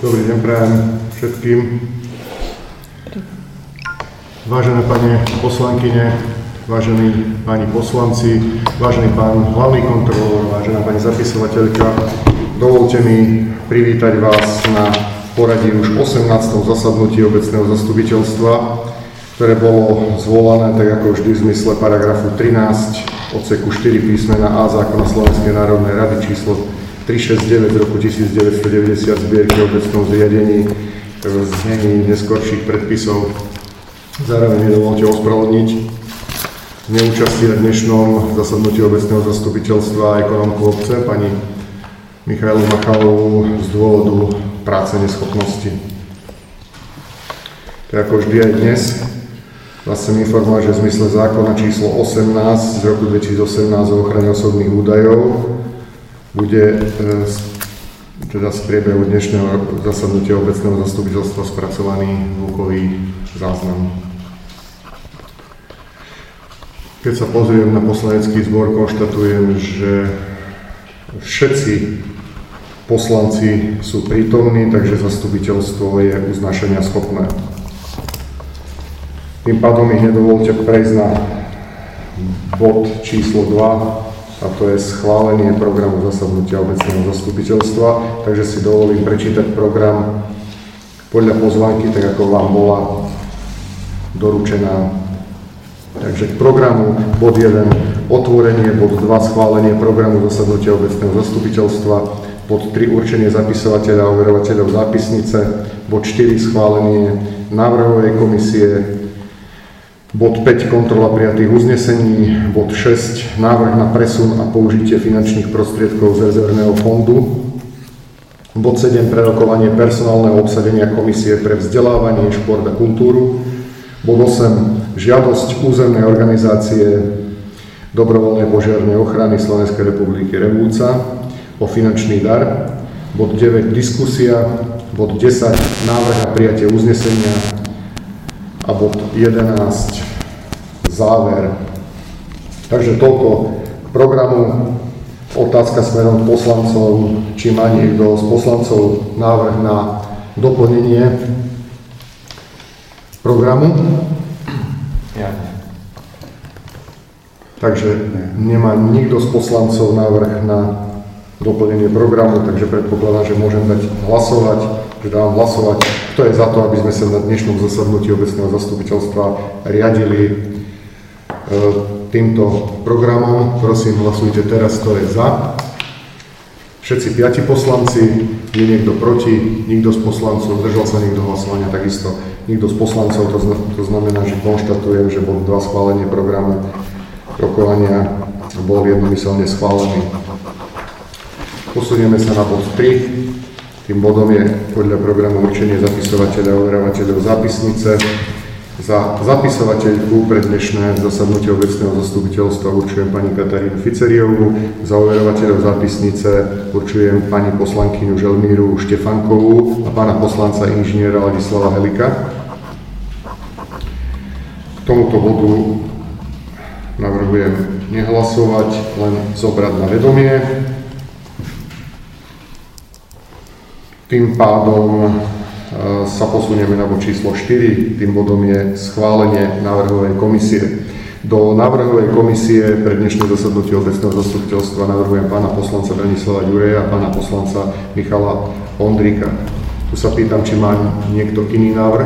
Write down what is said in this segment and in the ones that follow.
Dobrý deň prajem všetkým. Vážené pani poslankyne, vážení páni poslanci, vážený pán hlavný kontrolór, vážená pani zapisovateľka, dovoľte mi privítať vás na poradí už 18. zasadnutí obecného zastupiteľstva, ktoré bolo zvolané, tak ako vždy v zmysle paragrafu 13 odseku 4 písmena A zákona Slovenskej národnej rady číslo 369 z roku 1990 zbierky o obecnom zriadení v znení neskorších predpisov. Zároveň mi dovoľte ospravedlniť neúčastie v dnešnom zasadnutí obecného zastupiteľstva ekonomku obce, pani Michailu Machalovú, z dôvodu práce neschopnosti. Tak ako vždy aj dnes vás chcem informovať, že v zmysle zákona číslo 18 z roku 2018 o ochrane osobných údajov bude teda z priebehu dnešného zasadnutia obecného zastupiteľstva spracovaný zvukový záznam. Keď sa pozriem na poslanecký zbor, konštatujem, že všetci poslanci sú prítomní, takže zastupiteľstvo je uznášania schopné. Tým pádom mi nedovoľte prejsť na bod číslo 2, a to je schválenie programu zasadnutia obecného zastupiteľstva. Takže si dovolím prečítať program podľa pozvánky, tak ako vám bola doručená. Takže k programu bod 1 otvorenie, bod 2 schválenie programu zasadnutia obecného zastupiteľstva, bod 3 určenie zapisovateľa a overovateľov zápisnice, bod 4 schválenie návrhovej komisie, bod 5 kontrola prijatých uznesení, bod 6 návrh na presun a použitie finančných prostriedkov z rezervného fondu, bod 7 prerokovanie personálneho obsadenia komisie pre vzdelávanie, šport a kultúru, bod 8 žiadosť územnej organizácie dobrovoľnej požiarnej ochrany Slovenskej republiky Revúca o finančný dar, bod 9 diskusia, bod 10 návrh na prijatie uznesenia a bod 11 záver. Takže toľko k programu. Otázka smerom k poslancom, či má niekto z poslancov návrh na doplnenie programu? Ja. Takže nemá nikto z poslancov návrh na doplnenie programu, takže predpokladám, že môžem dať hlasovať, že dávam hlasovať. Kto je za to, aby sme sa na dnešnom zasadnutí obecného zastupiteľstva riadili týmto programom? Prosím, hlasujte teraz, kto je za. Všetci 5 poslanci, je niekto proti, nikto z poslancov, zdržal sa niekto hlasovania, takisto nikto z poslancov, to znamená, že konštatujem, že bod 2 schválenie programu rokovania bol jednomyselne schválený. Posunieme sa na bod 3. Tým bodom je podľa programu určenie zapisovateľa a overovateľov zápisnice. Za zapisovateľku pre dnešné zasadnutie obecného zastupiteľstva určujem pani Katarínu Ficeriovú, za overovateľov zápisnice určujem pani poslankyňu Želmíru Štefankovú a pána poslanca inžiniera Ladislava Helika. K tomuto bodu navrhujem nehlasovať, len zobrať na vedomie. Tým pádom sa posunieme na bod číslo 4. Tým bodom je schválenie návrhovej komisie. Do návrhovej komisie pre dnešné zasadnutie obecného zastupiteľstva navrhujem pána poslanca Branislava Ďureja a pána poslanca Michala Ondríka. Tu sa pýtam, či má niekto iný návrh?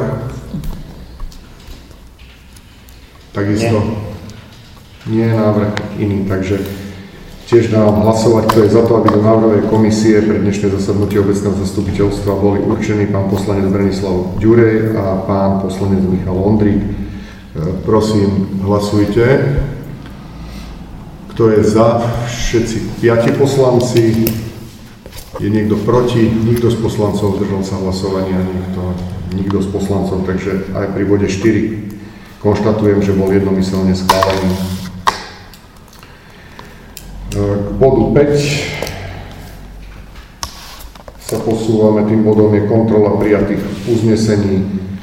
Takisto nie je návrh iný, takže tiež dám hlasovať, kto je za to, aby do návrhovej komisie pre dnešné zasadnutie obecného zastupiteľstva boli určení pán poslanec Branislav Ďurej a pán poslanec Michal Ondrík. Prosím, hlasujte. Kto je za? Všetci 5 poslanci. Je niekto proti? Nikto z poslancov zdržal sa hlasovania, nikto z poslancov, takže aj pri bode 4 konštatujem, že bol jednomyselne schválený. K bodu 5 sa posúvame, tým bodom je kontrola prijatých uznesení.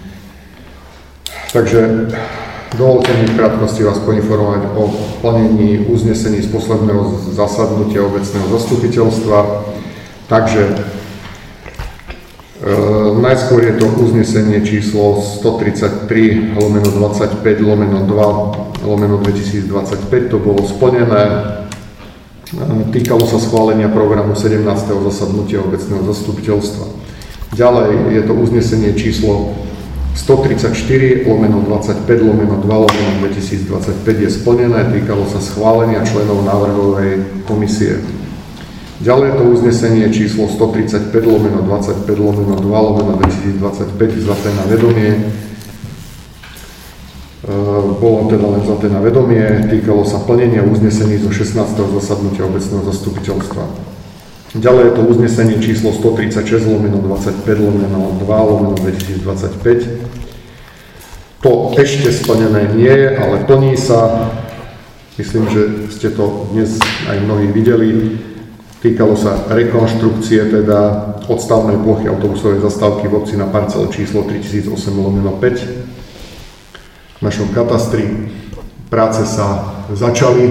Takže dovoľte mi v krátkosti vás poinformovať o plnení uznesení z posledného zasadnutia obecného zastupiteľstva. Takže Najskôr je to uznesenie číslo 133/25/2/2025, to bolo splnené. Týkalo sa schválenia programu 17. zasadnutia obecného zastupiteľstva. Ďalej je to uznesenie číslo 134/25/2/2025 je splnené, týkalo sa schválenia členov návrhovej komisie. Ďalej je to uznesenie číslo 135/25/2/2025 vzaté na vedomie. Bolo teda len vzaté na vedomie, týkalo sa plnenia uznesení zo 16. zasadnutia obecného zastupiteľstva. Ďalej je to uznesenie číslo 136/25/2/2025. To ešte splnené nie je, ale plní sa. Myslím, že ste to dnes aj mnohí videli. Týkalo sa rekonštrukcie teda odstavnej plochy autobusovej zastávky v obci na parcele číslo 3008/5 v našom katastri. Práce sa začali.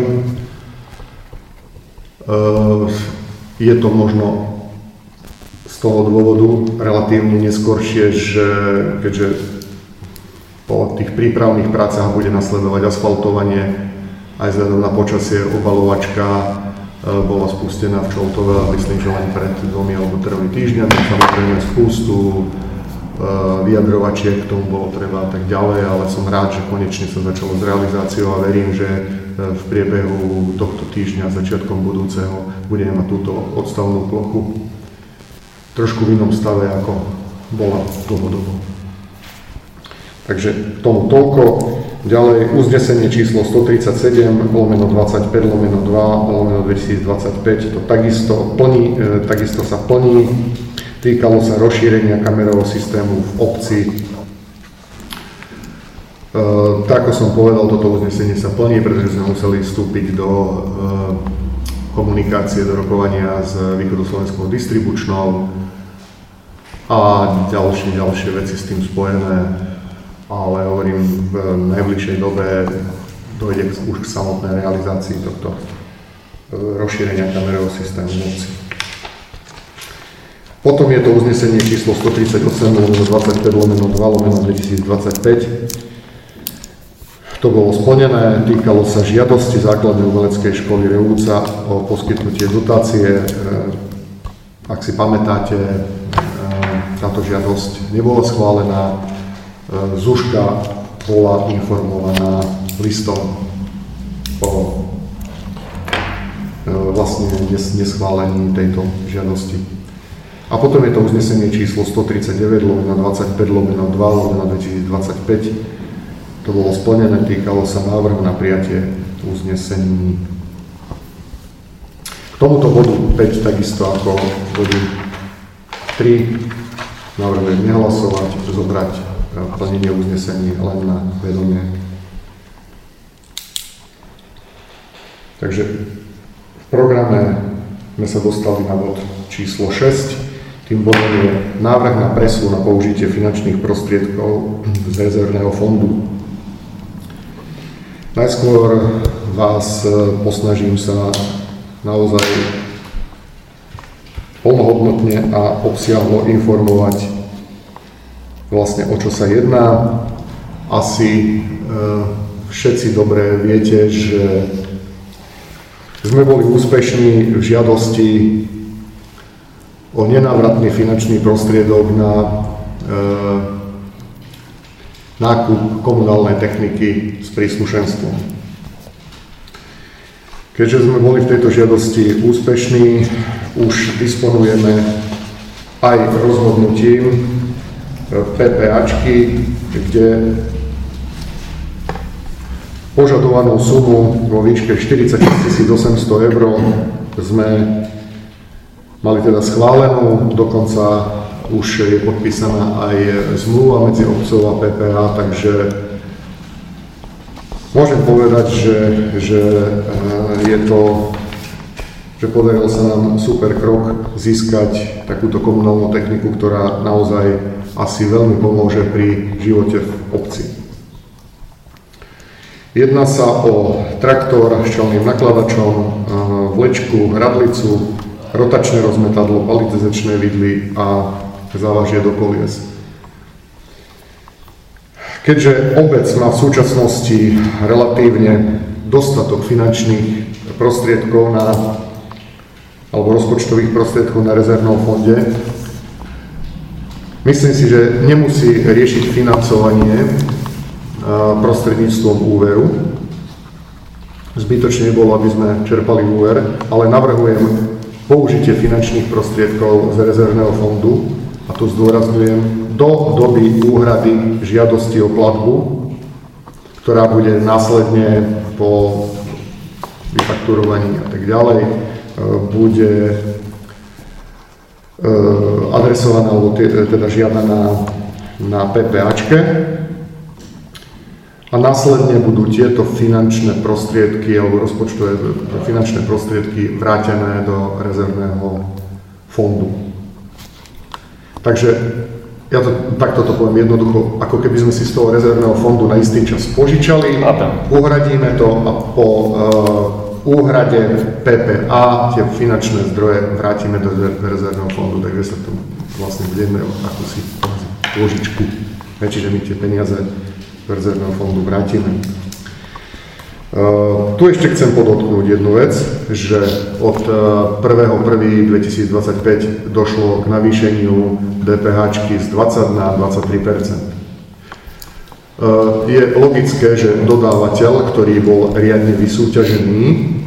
Je to možno z toho dôvodu relatívne neskoršie, že keďže po tých prípravných prácach bude nasledovať asfaltovanie, aj vzhľadom na počasie obalovačka bola spustená v Čoltove, a myslím, že len pred 2 alebo 3 týždňami. Samozrejme spústu vyjadrovačiek k tomu bolo treba a tak ďalej, ale som rád, že konečne sa začalo s realizáciou a verím, že v priebehu tohto týždňa, začiatkom budúceho, budeme mať túto odstavnú plochu trošku v inom stave, ako bola dlhodobo. Takže k tomu toľko. Ďalej uznesenie číslo 137/25/2/2025 to takisto sa plní. Týkalo sa rozšírenia kamerového systému v obci. Tak ako som povedal, toto uznesenie sa plní, pretože sme museli vstúpiť do komunikácie, do rokovania s Východoslovenskou distribučnou a ďalšie veci s tým spojené. Ale hovorím, v najbližšej dobe dojde už k samotnej realizácii tohto rozšírenia kamerového systému v obci. Potom je to uznesenie číslo 138/25/2/2025. To bolo splnené, týkalo sa žiadosti základnej umeleckej školy Revúca o poskytnutie dotácie. Ak si pamätáte, táto žiadosť nebola schválená. Zuzka bola informovaná listom o vlastne neschválení tejto žiadosti. A potom je to uznesenie číslo 139/25/2/2025. To bolo splnené, týkalo sa návrhu na prijatie uznesení. K tomuto bodu 5, takisto ako bodu 3, navrhujem nehlasovať, zobrať plnenie uznesení len na vedomie. Takže v programe sme sa dostali na bod číslo 6. Tým bodom je návrh na presun a použitie finančných prostriedkov z rezervného fondu. Najskôr vás posnažím sa naozaj plnohodnotne a obsiahlo informovať vlastne o čo sa jedná. Asi všetci dobre viete, že sme boli úspešní v žiadosti o nenávratný finančný prostriedok na nákup komunálnej techniky s príslušenstvom. Keďže sme boli v tejto žiadosti úspešní, už disponujeme aj rozhodnutím PPAčky, kde požadovanú sumu vo výške 40 800 eur sme mali teda schválenú, dokonca už je podpísaná aj zmluva medzi obcov a PPA, takže môžem povedať, že podarilo sa nám super krok získať takúto komunálnu techniku, ktorá naozaj asi veľmi pomôže pri živote v obci. Jedná sa o traktor s čelným nakladačom, vlečku, hradlicu, rotačné rozmetadlo, paletizačné vidly a závažie do kolies. Keďže obec má v súčasnosti relatívne dostatok finančných prostriedkov alebo rozpočtových prostriedkov na rezervnom fonde, myslím si, že nemusí riešiť financovanie prostredníctvom úveru. Zbytočne bolo, aby sme čerpali úver, ale navrhujem použitie finančných prostriedkov z rezervného fondu, a to zdôrazňujem, do doby úhrady žiadosti o platbu, ktorá bude následne po vyfakturovaní a tak ďalej, bude adresovaná, alebo teda žiadaná na PPAčke, a následne budú tieto finančné prostriedky alebo rozpočtové finančné prostriedky vrátené do rezervného fondu. Takže ja takto to poviem jednoducho, ako keby sme si z toho rezervného fondu na istý čas požičali, uhradíme to a po úhrade PPA tie finančné zdroje vrátime do rezervného fondu, takže sa tu vlastne budeme akúsi pôžičku, čiže my tie peniaze z rezervného fondu vrátime. Tu ešte chcem podotknúť jednu vec, že od 1.1.2025 došlo k navýšeniu DPH z 20 na 23%. Je logické, že dodávateľ, ktorý bol riadne vysúťažený,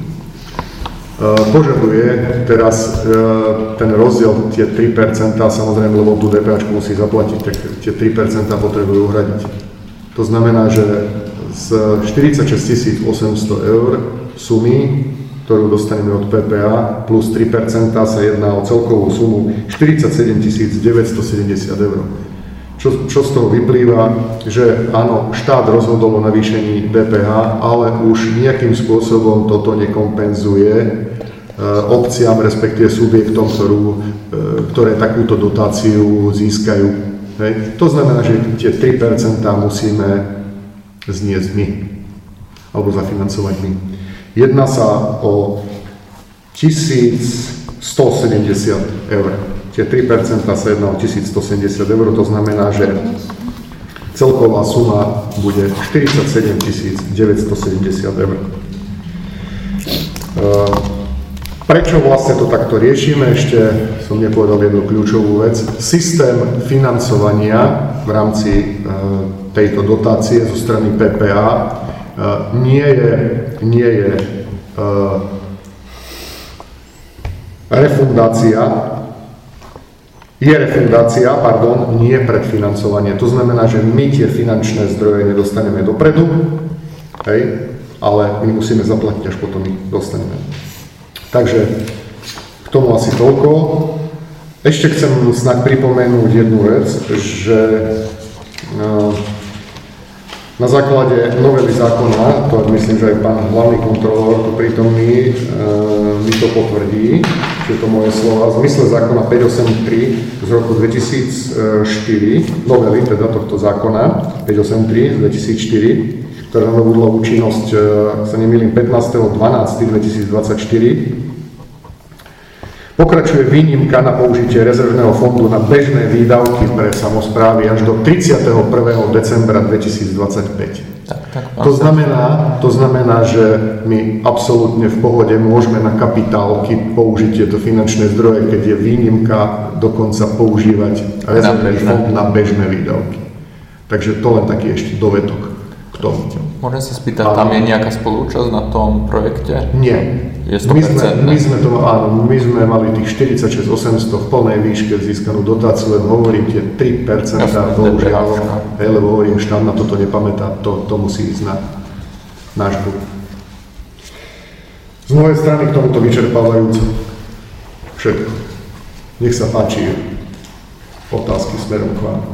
požaduje teraz ten rozdiel, tie 3%, samozrejme, lebo tú DPH musí zaplatiť, tak tie 3% potrebujú uhradiť. To znamená, že z 46 800 eur sumy, ktorú dostaneme od PPA, plus 3% sa jedná o celkovú sumu 47 970 eur. Čo z toho vyplýva, že áno, štát rozhodol o navýšení DPH, ale už nejakým spôsobom toto nekompenzuje obciam, respektíve subjektom, ktoré takúto dotáciu získajú. Hej. To znamená, že tie 3% musíme zniesť my, alebo zafinancovať my. Jedná sa o 1170 eur. Tie 3% sa jedná o 1170 eur, to znamená, že celková suma bude 47 970 eur. Prečo vlastne to takto riešime? Ešte som nepovedal jednu kľúčovú vec. Systém financovania v rámci tejto dotácie zo strany PPA nie je refundácia, nie predfinancovanie. To znamená, že my tie finančné zdroje nedostaneme dopredu, hej, ale my musíme zaplatiť, až potom ich dostaneme. Takže k tomu asi toľko. Ešte chcem snad pripomenúť jednu vec, že na základe novely zákona, to myslím, že aj pán hlavný kontrolór tu prítomný mi to potvrdí, že to moje slova, v zmysle zákona 583 z roku 2004, novely teda tohto zákona 583 z 2004, ktorá nabudla účinnosť, ak sa nemýlim, 15.12.2024, pokračuje výnimka na použitie rezervného fondu na bežné výdavky pre samosprávy až do 31. decembra 2025. To znamená, že my absolútne v pohode môžeme na kapitálky použiť tieto finančné zdroje, keď je výnimka dokonca používať rezervný fond na bežné výdavky. Takže to len taký ešte dovetok k tomu. Môžem sa spýtať, tam je nejaká spolúčasť na tom projekte? Nie. Je 100%? My sme mali tých 46 800 v plnej výške získanú dotáciu, len hovorím tie 3%, bohužiaľ, lebo hovorím, štát na toto nepamätá, to musí ísť na náš dlh. Z mojej strany k tomuto vyčerpávajúco všetko. Nech sa páči otázky smerom k vám.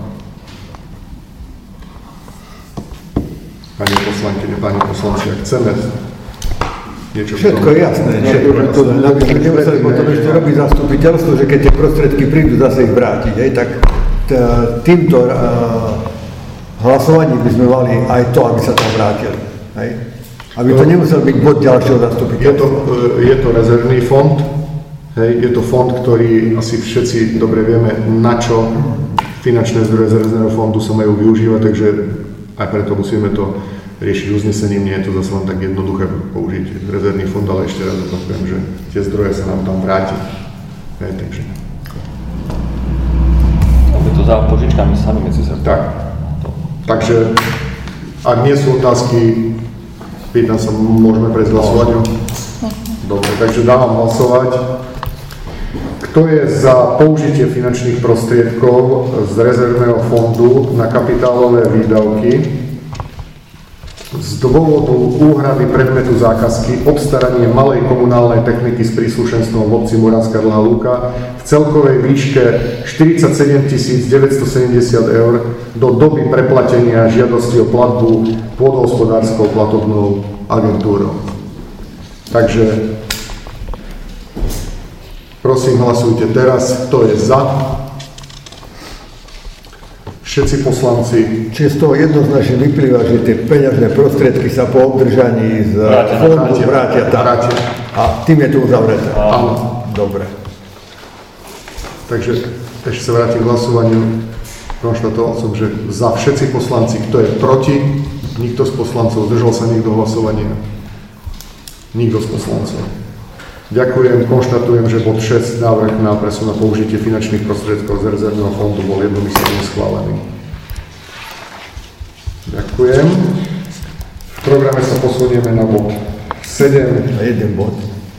Pani poslankyne, páni poslanci, ak chceme niečo... Všetko je jasné, nemuseli potom ešte robiť zastupiteľstvo, že keď tie prostriedky prídu, zase ich vrátiť, tak týmto hlasovaním by sme mali aj to, aby sa tam vrátili. Aby to nemusel byť bod ďalšieho zastupiteľstva. Je to rezervný fond, Hej, je to fond, ktorý asi všetci dobre vieme, na čo finančné zdroje z rezervného fondu sa majú využívať, takže aj preto musíme to riešiť uznesením. Nie je to zase len tak jednoduché použiť rezervný fond, ale ešte raz opakujem, že tie zdroje sa nám tam vráti. Hej, takže. Je to za požičkami sami medzi sebou. Tak. Takže, ak nie sú otázky, pýtam sa, môžeme prejsť hlasovaniu? Dobre, takže dávam hlasovať. Kto je za použitie finančných prostriedkov z rezervného fondu na kapitálové výdavky z dôvodu úhrady predmetu zákazky obstaranie malej komunálnej techniky s príslušenstvom v obci Moravská Dlhá Lúka v celkovej výške 47 970 eur do doby preplatenia žiadosti o platbu pôdohospodárskou platobnou agentúrou. Takže prosím, hlasujte teraz. Kto je za? Všetci poslanci. Čiže z toho jednoznačne vyplýva, že tie peňažné prostriedky sa po obdržaní z fondu vrátia tam. A tým je to uzavreté. Áno. Dobre. Takže ešte sa vrátim k hlasovaniu. Konštatoval som, že za všetci poslanci. Kto je proti? Nikto z poslancov. Zdržal sa niekto hlasovania? Nikto z poslancov. Ďakujem, konštatujem, že bod 6, návrh na presun na použitie finančných prostriedkov z rezervného fondu bol jednomyselne schválený. Ďakujem. V programe sa posunieme na bod 7. Na jeden bod.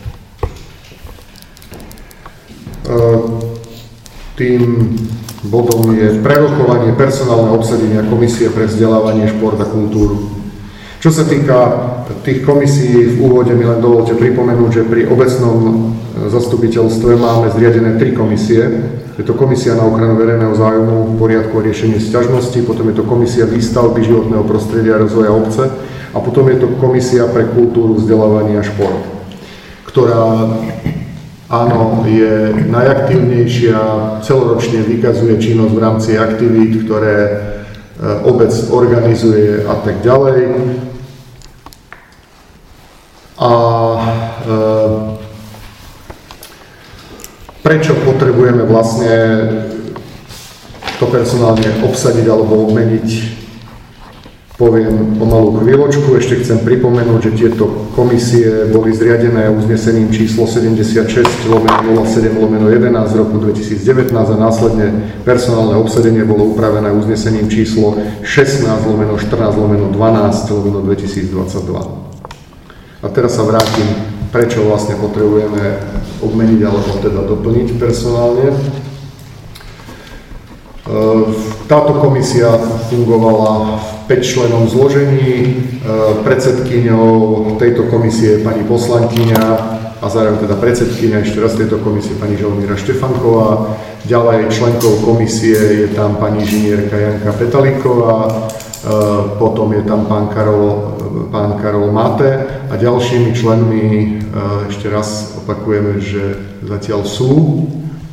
Tým bodom je prerokovanie personálneho obsadenia Komisie pre vzdelávanie, šport a kultúru. Čo sa týka tých komisií, v úvode mi len dovolte pripomenúť, že pri obecnom zastupiteľstve máme zriadené 3 komisie. Je to komisia na ochranu verejného záujmu, poriadku a riešenie sťažností, potom je to komisia výstavby životného prostredia a rozvoja obce a potom je to komisia pre kultúru, vzdelávanie a šport, ktorá áno, je najaktívnejšia, celoročne vykazuje činnosť v rámci aktivít, ktoré obec organizuje a tak ďalej. A prečo potrebujeme vlastne to personálne obsadiť alebo obmeniť, poviem o malú chvíľočku. Ešte chcem pripomenúť, že tieto komisie boli zriadené uznesením číslo 76/07/11 z roku 2019 a následne personálne obsadenie bolo upravené uznesením číslo 16/14/12/2022. A teraz sa vrátim, prečo vlastne potrebujeme obmeniť alebo teda doplniť personálne. Táto komisia fungovala v 5-člennom zložení. Predsedkyňou tejto komisie je pani poslankyňa a zároveň teda predsedkyňa ešte raz tejto komisie pani Želmíra Štefanková. Ďalej členkou komisie je tam pani inžinierka Janka Petalíková, potom je tam pán Karol Máte a ďalšími členmi, ešte raz opakujeme, že zatiaľ sú,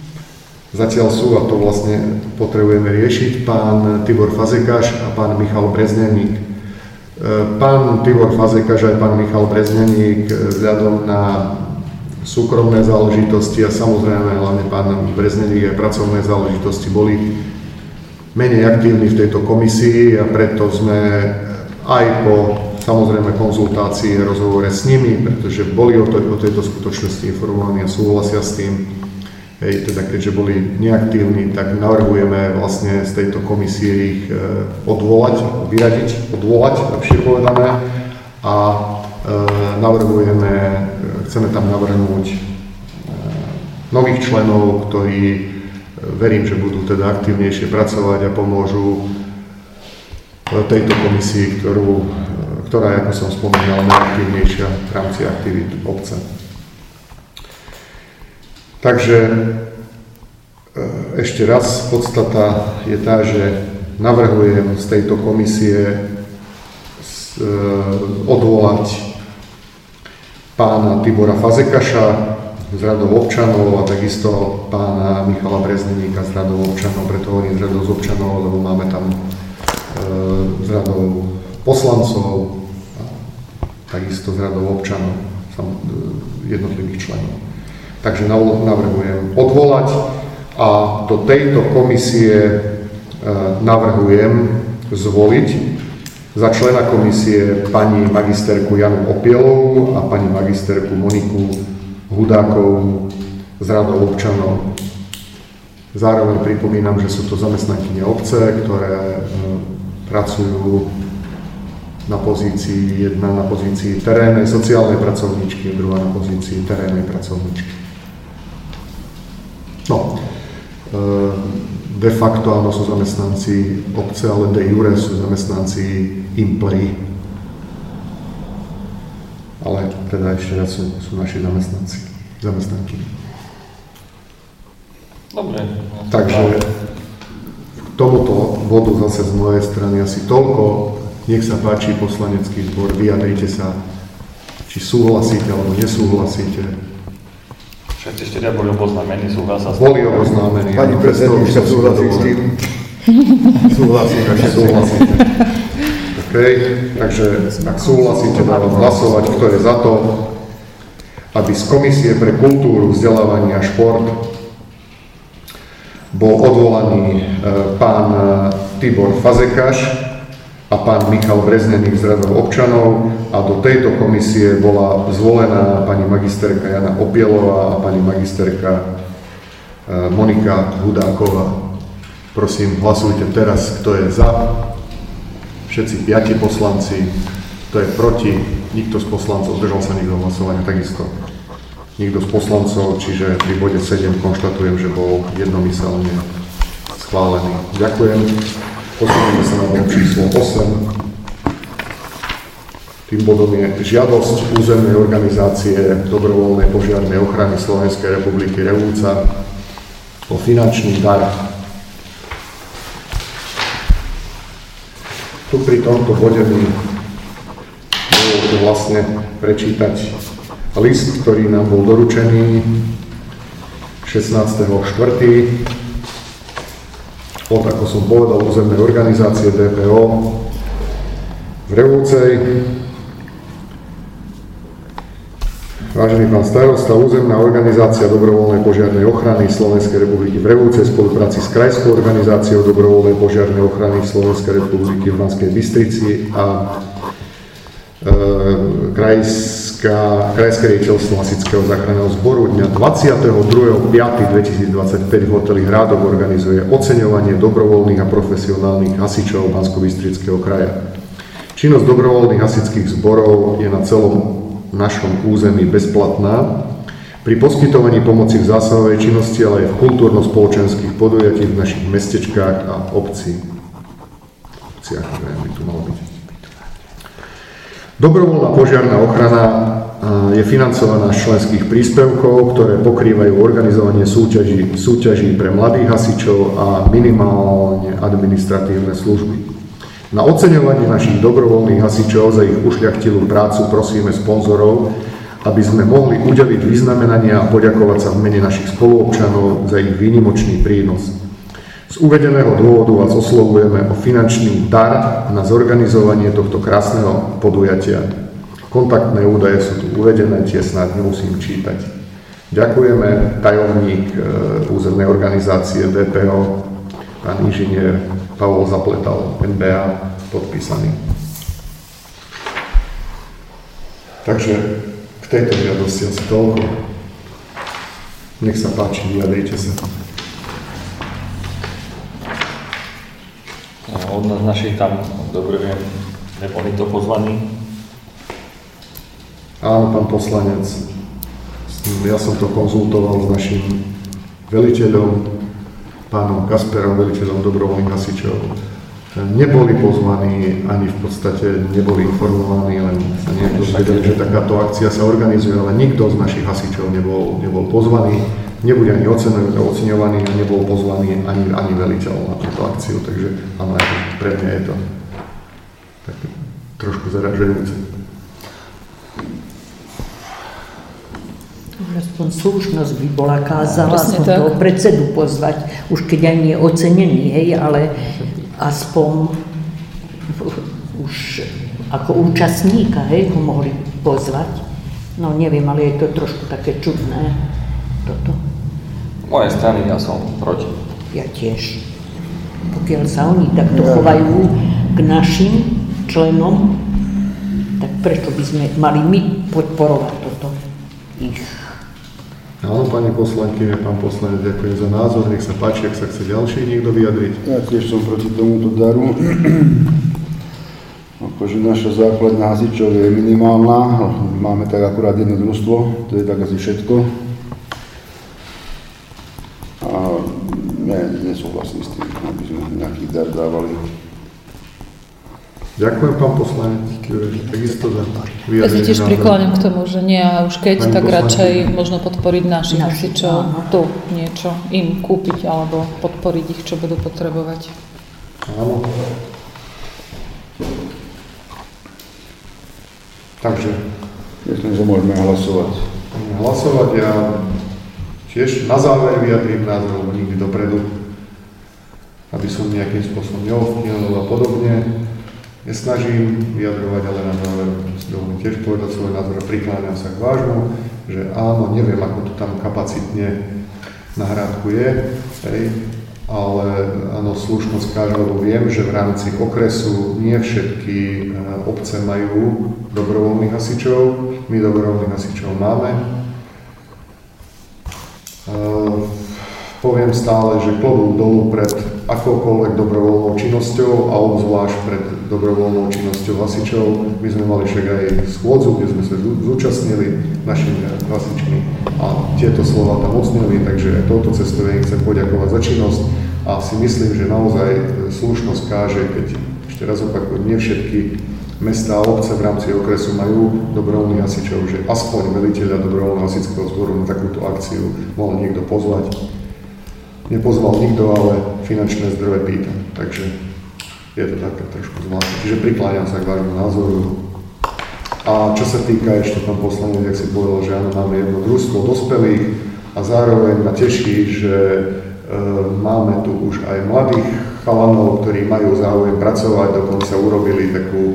a to vlastne potrebujeme riešiť, pán Tibor Fazekáš a pán Michal Brezneník. Pán Tibor Fazekáš a pán Michal Brezneník vzhľadom na súkromné záležitosti a samozrejme hlavne pán Brezneník aj pracovné záležitosti boli menej aktívni v tejto komisii a preto sme aj po samozrejme konzultácii a rozhovore s nimi, pretože boli o tejto skutočnosti informovaní a súhlasia s tým. Teda keďže boli neaktívni, tak navrhujeme vlastne z tejto komisie ich odvolať, lepšie povedané, a chceme tam navrhnúť nových členov, ktorí verím, že budú teda aktívnejšie pracovať a pomôžu tejto komisii, ktorá je, ako som spomínal, najaktívnejšia v rámci aktivít obce. Takže ešte raz, podstata je tá, že navrhujem z tejto komisie odvolať pána Tibora Fazekaša z radov občanov a takisto pána Michala Brezneníka z radov občanov, preto hovorím z radov z občanov, lebo máme tam z radov poslancov a takisto z radov občanov, jednotlivých členov. Takže navrhujem odvolať a do tejto komisie navrhujem zvoliť za člena komisie pani magisterku Janu Opielovú a pani magisterku Moniku Hudákovú z radou občanov. Zároveň pripomínam, že sú to zamestnankyne obce, ktoré pracujú na pozícii, jedna na pozícii terénnej sociálnej pracovníčky, druhá na pozícii terénnej pracovníčky. No, de facto áno, sú zamestnanci obce, ale de jure sú zamestnanci Implay. Ale teda ešte raz sú naši zamestnanky. Dobre. Takže k tomuto bodu zase z mojej strany asi toľko. Nech sa páči, poslanecký zbor, vyjadrite sa, či súhlasíte alebo nesúhlasíte. Všetci štyria boli oboznámení, súhlasia s tým. Boli oboznámení. Pani predsednička súhlasí s tým. Súhlasíte. OK, takže ak súhlasíte, dávam hlasovať, kto je za to, aby z Komisie pre kultúru, vzdelávanie a šport bol odvolaný pán Tibor Fazekáš a pán Michal Breznený z radou občanov a do tejto komisie bola zvolená pani magisterka Jana Opielová a pani magisterka Monika Hudáková. Prosím, hlasujte teraz, kto je za. Všetci 5 poslanci, kto je proti, nikto z poslancov, zdržal sa nikto hlasovania, takisto nikto z poslancov, čiže pri bode 7 konštatujem, že bol jednomyselne schválený. Ďakujem. Posunieme sa na bod číslo 8. Tým bodom je žiadosť územnej organizácie dobrovoľnej požiarnej ochrany Slovenskej republiky Revúca o finančný dar. Tu pri tomto bode mi dovolte vlastne prečítať list, ktorý nám bol doručený 16.4. od, ako som povedal, územnej organizácie DPO v Revúcej. Vážený pán starosta, územná organizácia dobrovoľnej požiarnej ochrany Slovenskej republiky v Revúcej v spolupráci s Krajskou organizáciou dobrovoľnej požiarnej ochrany Slovenskej republiky v Banskej Bystrici a Krajské riaditeľstvo Hasičského záchranného zboru dňa 22.5.2025 v hoteli Hrádok organizuje oceňovanie dobrovoľných a profesionálnych hasičov Banskobystrického kraja. Činnosť dobrovoľných hasičských zborov je na celom našom území bezplatná. Pri poskytovaní pomoci v zásahovej činnosti, ale aj v kultúrno-spoločenských podujatí v našich mestečkách a obciach, by tu malo byť. Dobrovoľná požiarna ochrana je financovaná z členských príspevkov, ktoré pokrývajú organizovanie súťaží pre mladých hasičov a minimálne administratívne služby. Na oceňovanie našich dobrovoľných hasičov za ich ušľachtilú prácu prosíme sponzorov, aby sme mohli udeliť vyznamenania a poďakovať sa v mene našich spoluobčanov za ich výnimočný prínos. Z uvedeného dôvodu vás oslovujeme o finančný dar na zorganizovanie tohto krásneho podujatia. Kontaktné údaje sú tu uvedené, tie snáď nemusím čítať. Ďakujeme, tajomník územnej organizácie DPO, pán inžinier Pavol Zapletal, NBA, podpísaný. Takže k tejto žiadosti asi toľko. Nech sa páči, vyjadrite sa. Od našich tam, dobre viem, neboli to pozvaní. Áno, pán poslanec, ja som to konzultoval s našim veliteľom, pánom Kasperom, veliteľom dobrovoľných hasičov. Neboli pozvaní, ani v podstate neboli informovaní, len sa niekto zvedeli, že takáto akcia sa organizuje, ale nikto z našich hasičov nebol pozvaný, nebude ani oceňovaný a nebol pozvaný ani veliteľ na túto akciu, takže áno, pre mňa je to tak trošku zaražajúce. Aspoň slušnosť by bola kázala, aspoň toho predsedu pozvať, už keď aj nie je ocenený, hej, ale aspoň už ako účastníka, hej, ho mohli pozvať. No neviem, ale je to trošku také čudné. toto. Z mojej strany ja som proti. Ja tiež. Pokiaľ sa oni takto chovajú k našim členom, tak prečo by sme mali my podporovať toto ich? Áno, pani poslankyňa, pán poslanec, ďakujem za názor, nech sa páči, ak sa chce ďalší niekto vyjadriť. Ja tiež som proti tomuto daru. Akože naša základná hasičov je minimálna, máme tak akurát jedno družstvo, to je tak asi všetko. A nesúhlasím s tým, aby sme nejaký dar dávali. Ďakujem, pán poslanec, takisto za vyjadrenie. Ja sa tiež prikláňam k tomu, že nie, a už keď, tak radšej možno podporiť našich hasičov, tu niečo im kúpiť alebo podporiť ich, čo budú potrebovať. Áno. Takže myslím, že môžeme hlasovať. Ja tiež na záver vyjadrím názor, nikdy dopredu, aby som nejakým spôsobom neovplyvnil a podobne. Nesnažím vyjadrovať, ale na záver si dovolím tiež povedať svoj názor a prikláňam sa k vášmu, že áno, neviem, ako to tam kapacitne na Hrádku je, ale áno, slušnosť káže, lebo viem, že v rámci okresu nie všetky obce majú dobrovoľných hasičov, my dobrovoľných hasičov máme. Poviem stále, že klobúk dolu pred akoukoľvek dobrovoľnou činnosťou a obzvlášť pred dobrovoľnou činnosťou hasičov. My sme mali však aj schôdzu, kde sme sa zúčastnili našimi hasičmi a tieto slova tam odzneli, takže aj touto cestou chcem poďakovať za činnosť a si myslím, že naozaj slušnosť káže, keď ešte raz opakujem, nie všetky mestá a obce v rámci okresu majú dobrovoľných hasičov, že aspoň veliteľa dobrovoľného hasičského zboru na takúto akciu mohol niekto pozvať. Nepozval nikto, ale finančné zdroje pýtam, takže je to také trošku zvláštne. Čiže prikláňam sa k vášmu názoru. A čo sa týka ešte, pán poslanec, jak si povedal, že áno, máme jedno družstvo dospelých a zároveň ma teší, že máme tu už aj mladých chalanov, ktorí majú záujem pracovať, dokonca urobili takú,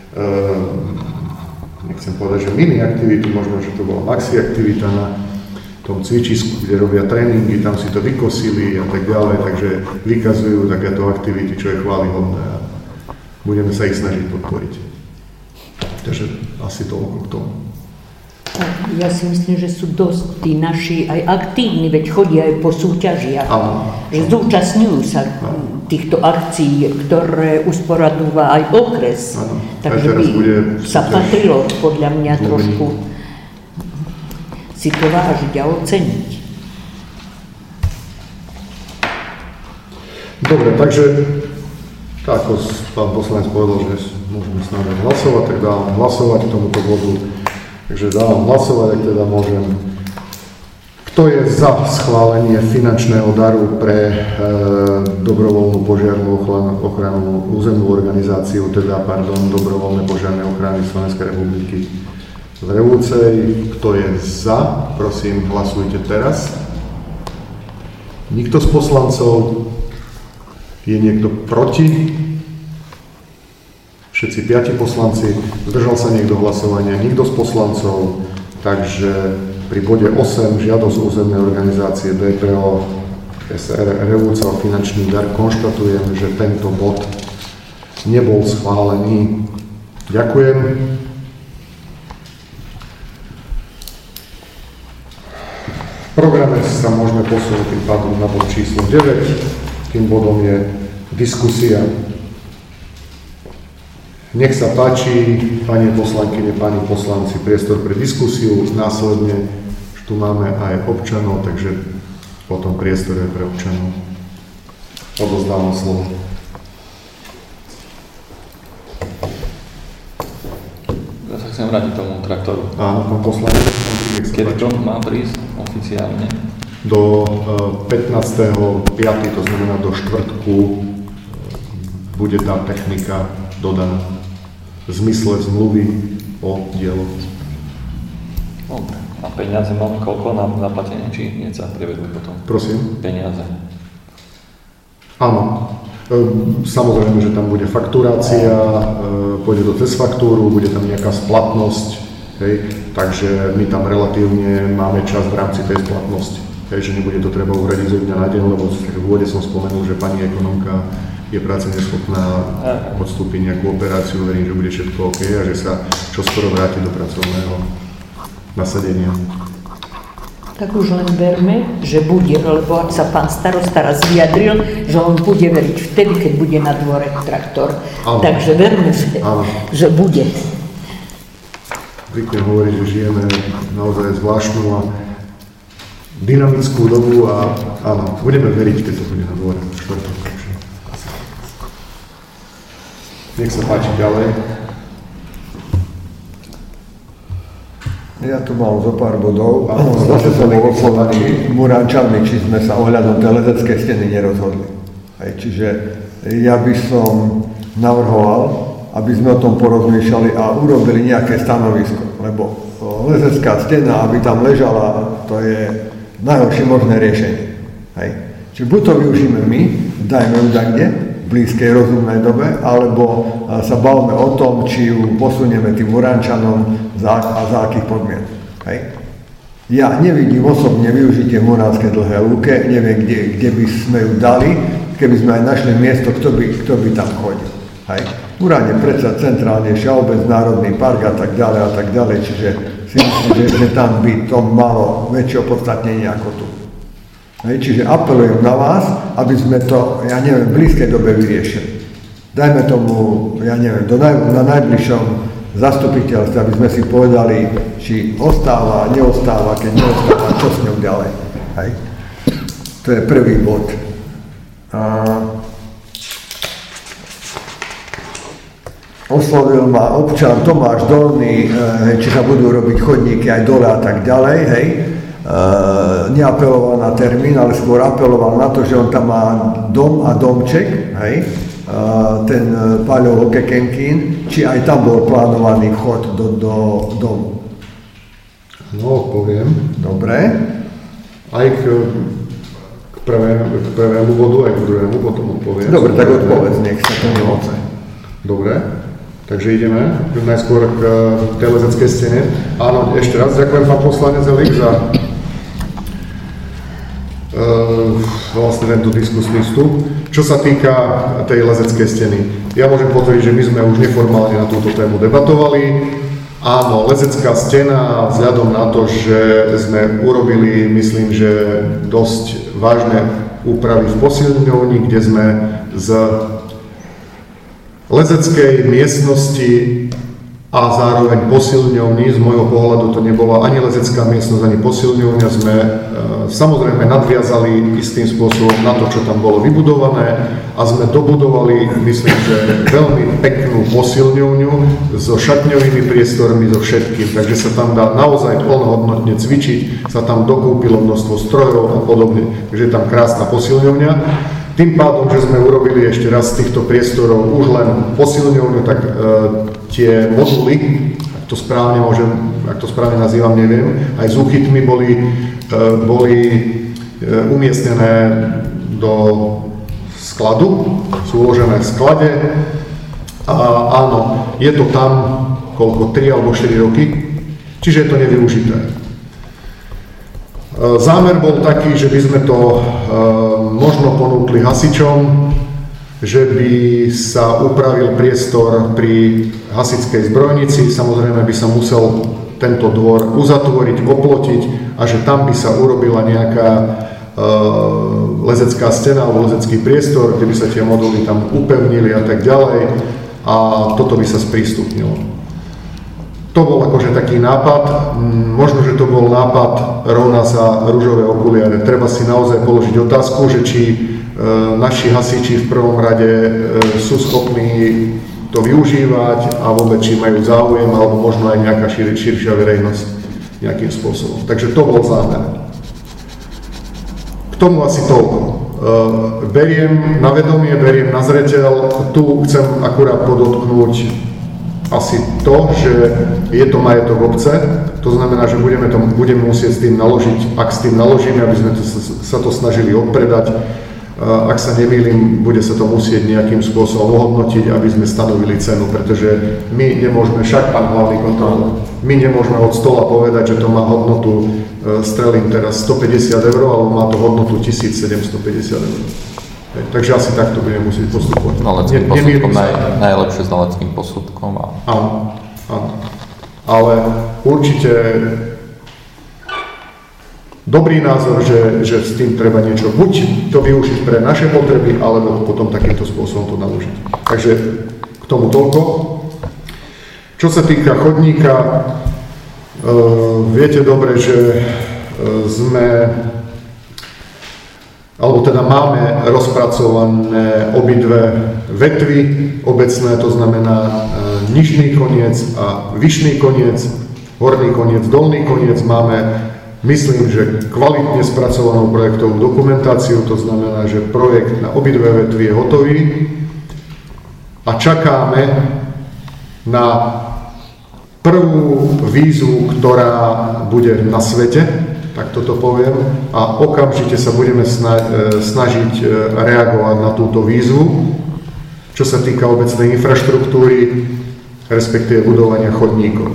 nechcem povedať, že mini aktivitu, možno, že to bola maxi aktivita na tom cvičisku, kde robia tréningy, tam si to vykosili a tak ďalej, takže vykazujú takéto aktivity, čo je chválihodné a budeme sa ich snažiť podporiť. Takže asi toľko k tomu. Ja si myslím, že sú dosť tí naši aj aktívni, veď chodia aj po súťažiach. Že zúčastňujú sa týchto akcií, ktoré usporadúva aj okres. Takže by sa patrilo podľa mňa trošku si to vážiť a oceniť. Dobre, takže tak ako pán poslanec povedal, že môžeme snáď hlasovať, tak dávam hlasovať k tomuto bodu. Takže dávam hlasovať, ak teda môžem. Kto je za schválenie finančného daru pre dobrovoľnú požiarnú ochranu, územnú organizáciu, dobrovoľné požiarnej ochrany Slovenskej republiky v Revúcej? Kto je za? Prosím, hlasujte teraz. Nikto z poslancov? Je niekto proti? Všetci 5 poslanci. Zdržal sa niekto hlasovania? Nikto z poslancov. Takže pri bode 8 žiadosť územnej organizácie DPO SR Revúca o finančný dar konštatujem, že tento bod nebol schválený. Ďakujem. V programe sa môžeme posunúť tým pádom na bod číslo 9. Tým bodom je diskusia. Nech sa páči, pani poslankyne, páni poslanci, priestor pre diskusiu. Následne tu máme aj občanov, takže potom priestor je pre občanov. Odozdávam slovo. Ja sa chcem vrátiť tomu traktoru. Áno, pán poslanec. Kedy to má prísť oficiálne? Do 15.5., to znamená do štvrtku, bude tá technika dodaná v zmysle zmluvy o dielo. Dobre. A peniaze máme koľko na zaplatenie, či nie sa prevedú potom? Prosím? Peniaze. Áno. Samozrejme, že tam bude fakturácia, pôjde to cez faktúru, bude tam nejaká splatnosť, Hej. Takže my tam relatívne máme čas v rámci tej splatnosti. Hej, že nebude to treba uhradiť zo dňa na deň, lebo v úvode som spomenul, že pani ekonomka je práce neschopná podstúpiť nejakú operáciu, verím, že bude všetko OK a že sa čoskoro vráti do pracovného nasadenia. Tak už len verme, že bude, lebo ak sa pán starosta raz vyjadril, že on bude veriť vtedy, keď bude na dvore traktor. Áno. Takže verme, že bude. Zvykne hovoriť, že žijeme naozaj zvláštnu a dynamickú dobu a áno, budeme veriť, keď to bude na dvore. Nech sa páči ďalej. Ja tu mám zo pár bodov. Zase som bol oslovený Murančanmi, či sme sa ohľadom tej lezeckej steny nerozhodli. Čiže ja by som navrhoval, aby sme o tom porozmýšľali a urobili nejaké stanovisko, lebo lezecká stena, aby tam ležala, to je najhoršie možné riešenie. Čiže buď to využíme my, dajme ju kde, v blízkej rozumnej dobe, alebo sa bavme o tom, či ju posunieme tým Murančanom a za akých podmienok. Ja nevidím osobne využitie Muránskej dlhé lúke, neviem, kde by sme ju dali, keby sme aj našli miesto, kto by tam chodil. Murán je predsa centrálnejšia obec, národný park a tak ďalej, čiže si myslím, že tam by to malo väčšie opodstatnenie ako tu. Čiže apelujem na vás, aby sme to, v blízkej dobe vyriešili. Dajme tomu, na najbližšom zastupiteľstve, aby sme si povedali, či ostáva, neostáva, keď neostáva, čo s ňou ďalej. To je prvý bod. Oslovil ma občan Tomáš Dolný, či sa budú robiť chodníky aj dole a tak ďalej, neapeloval na termín, ale skôr apeloval na to, že on tam má dom a domček, ten Paľov Kekenkín, či aj tam bol plánovaný vchod do domu. No, poviem. Dobre. Aj k prvému bodu, aj k druhému, potom odpoviem. Dobre, tak odpovedz, nech sa to nemoce. Dobre, takže ideme najskôr k tej lezeckej stene. Áno, ešte raz ďakujem pán poslanec Elík za vlastne tento diskusný vstup. Čo sa týka tej lezeckej steny, ja môžem potvrdiť, že my sme už neformálne na túto tému debatovali. Áno, lezecká stena, vzhľadom na to, že sme urobili, myslím, že dosť vážne úpravy v posilňovni, kde sme z lezeckej miestnosti a zároveň posilňovni, z môjho pohľadu to nebola ani lezecká miestnosť, ani posilňovňa, sme samozrejme nadviazali istým spôsobom na to, čo tam bolo vybudované a sme dobudovali, myslím, že veľmi peknú posilňovňu so šatňovými priestormi, so všetkým, takže sa tam dá naozaj plnohodnotne cvičiť, sa tam dokúpilo množstvo strojov a podobne, takže je tam krásna posilňovňa. Tým pádom, že sme urobili ešte raz z týchto priestorov už len posilňovňu, tak tie moduly, ak to správne nazývam, neviem, aj s úchytmi boli umiestnené do skladu, sú uložené v sklade a áno, je to tam koľko, 3 alebo 4 roky, čiže je to nevyužité. Zámer bol taký, že by sme to možno ponúkli hasičom, že by sa upravil priestor pri hasičskej zbrojnici, samozrejme by sa musel tento dvor uzatvoriť, oplotiť a že tam by sa urobila nejaká lezecká stena alebo lezecký priestor, kde by sa tie moduly tam upevnili a tak ďalej a toto by sa sprístupnilo. To bol akože taký nápad, možno, že to bol nápad rovná sa ružové okuliare. Treba si naozaj položiť otázku, že či naši hasiči v prvom rade sú schopní to využívať a vôbec či majú záujem, alebo možno aj nejaká širšia verejnosť nejakým spôsobom. Takže to bol zámer. K tomu asi toľko. Beriem na vedomie, beriem na zreteľ. Tu chcem akurát podotknúť asi to, že je to majetok obce, to znamená, že budeme musieť s tým naložiť, ak s tým naložíme, aby sme sa to snažili odpredať, Ak sa nemýlim, bude sa to musieť nejakým spôsobom ohodnotiť, aby sme stanovili cenu, pretože my nemôžeme, však pán hlavný kontrolór, my nemôžeme od stola povedať, že to má hodnotu, strelím teraz 150 €, alebo má to hodnotu 1750 €. Takže asi takto budeme musieť postupovať. Znaleckým posudkom, najlepšie znaleckým posudkom. Áno. Ale určite dobrý názor, že s tým treba niečo, buď to využiť pre naše potreby, alebo potom takýmto spôsobom to naložiť. Takže k tomu toľko. Čo sa týka chodníka, viete dobre, že máme rozpracované obidve vetvy obecné, to znamená nižný koniec a vyšný koniec, horný koniec, dolný koniec. Máme, myslím, že kvalitne spracovanú projektovú dokumentáciu, to znamená, že projekt na obidve vetvy je hotový a čakáme na prvú výzvu, ktorá bude na svete, tak toto poviem, a okamžite sa budeme snažiť reagovať na túto výzvu, čo sa týka obecnej infraštruktúry, respektíve budovania chodníkov.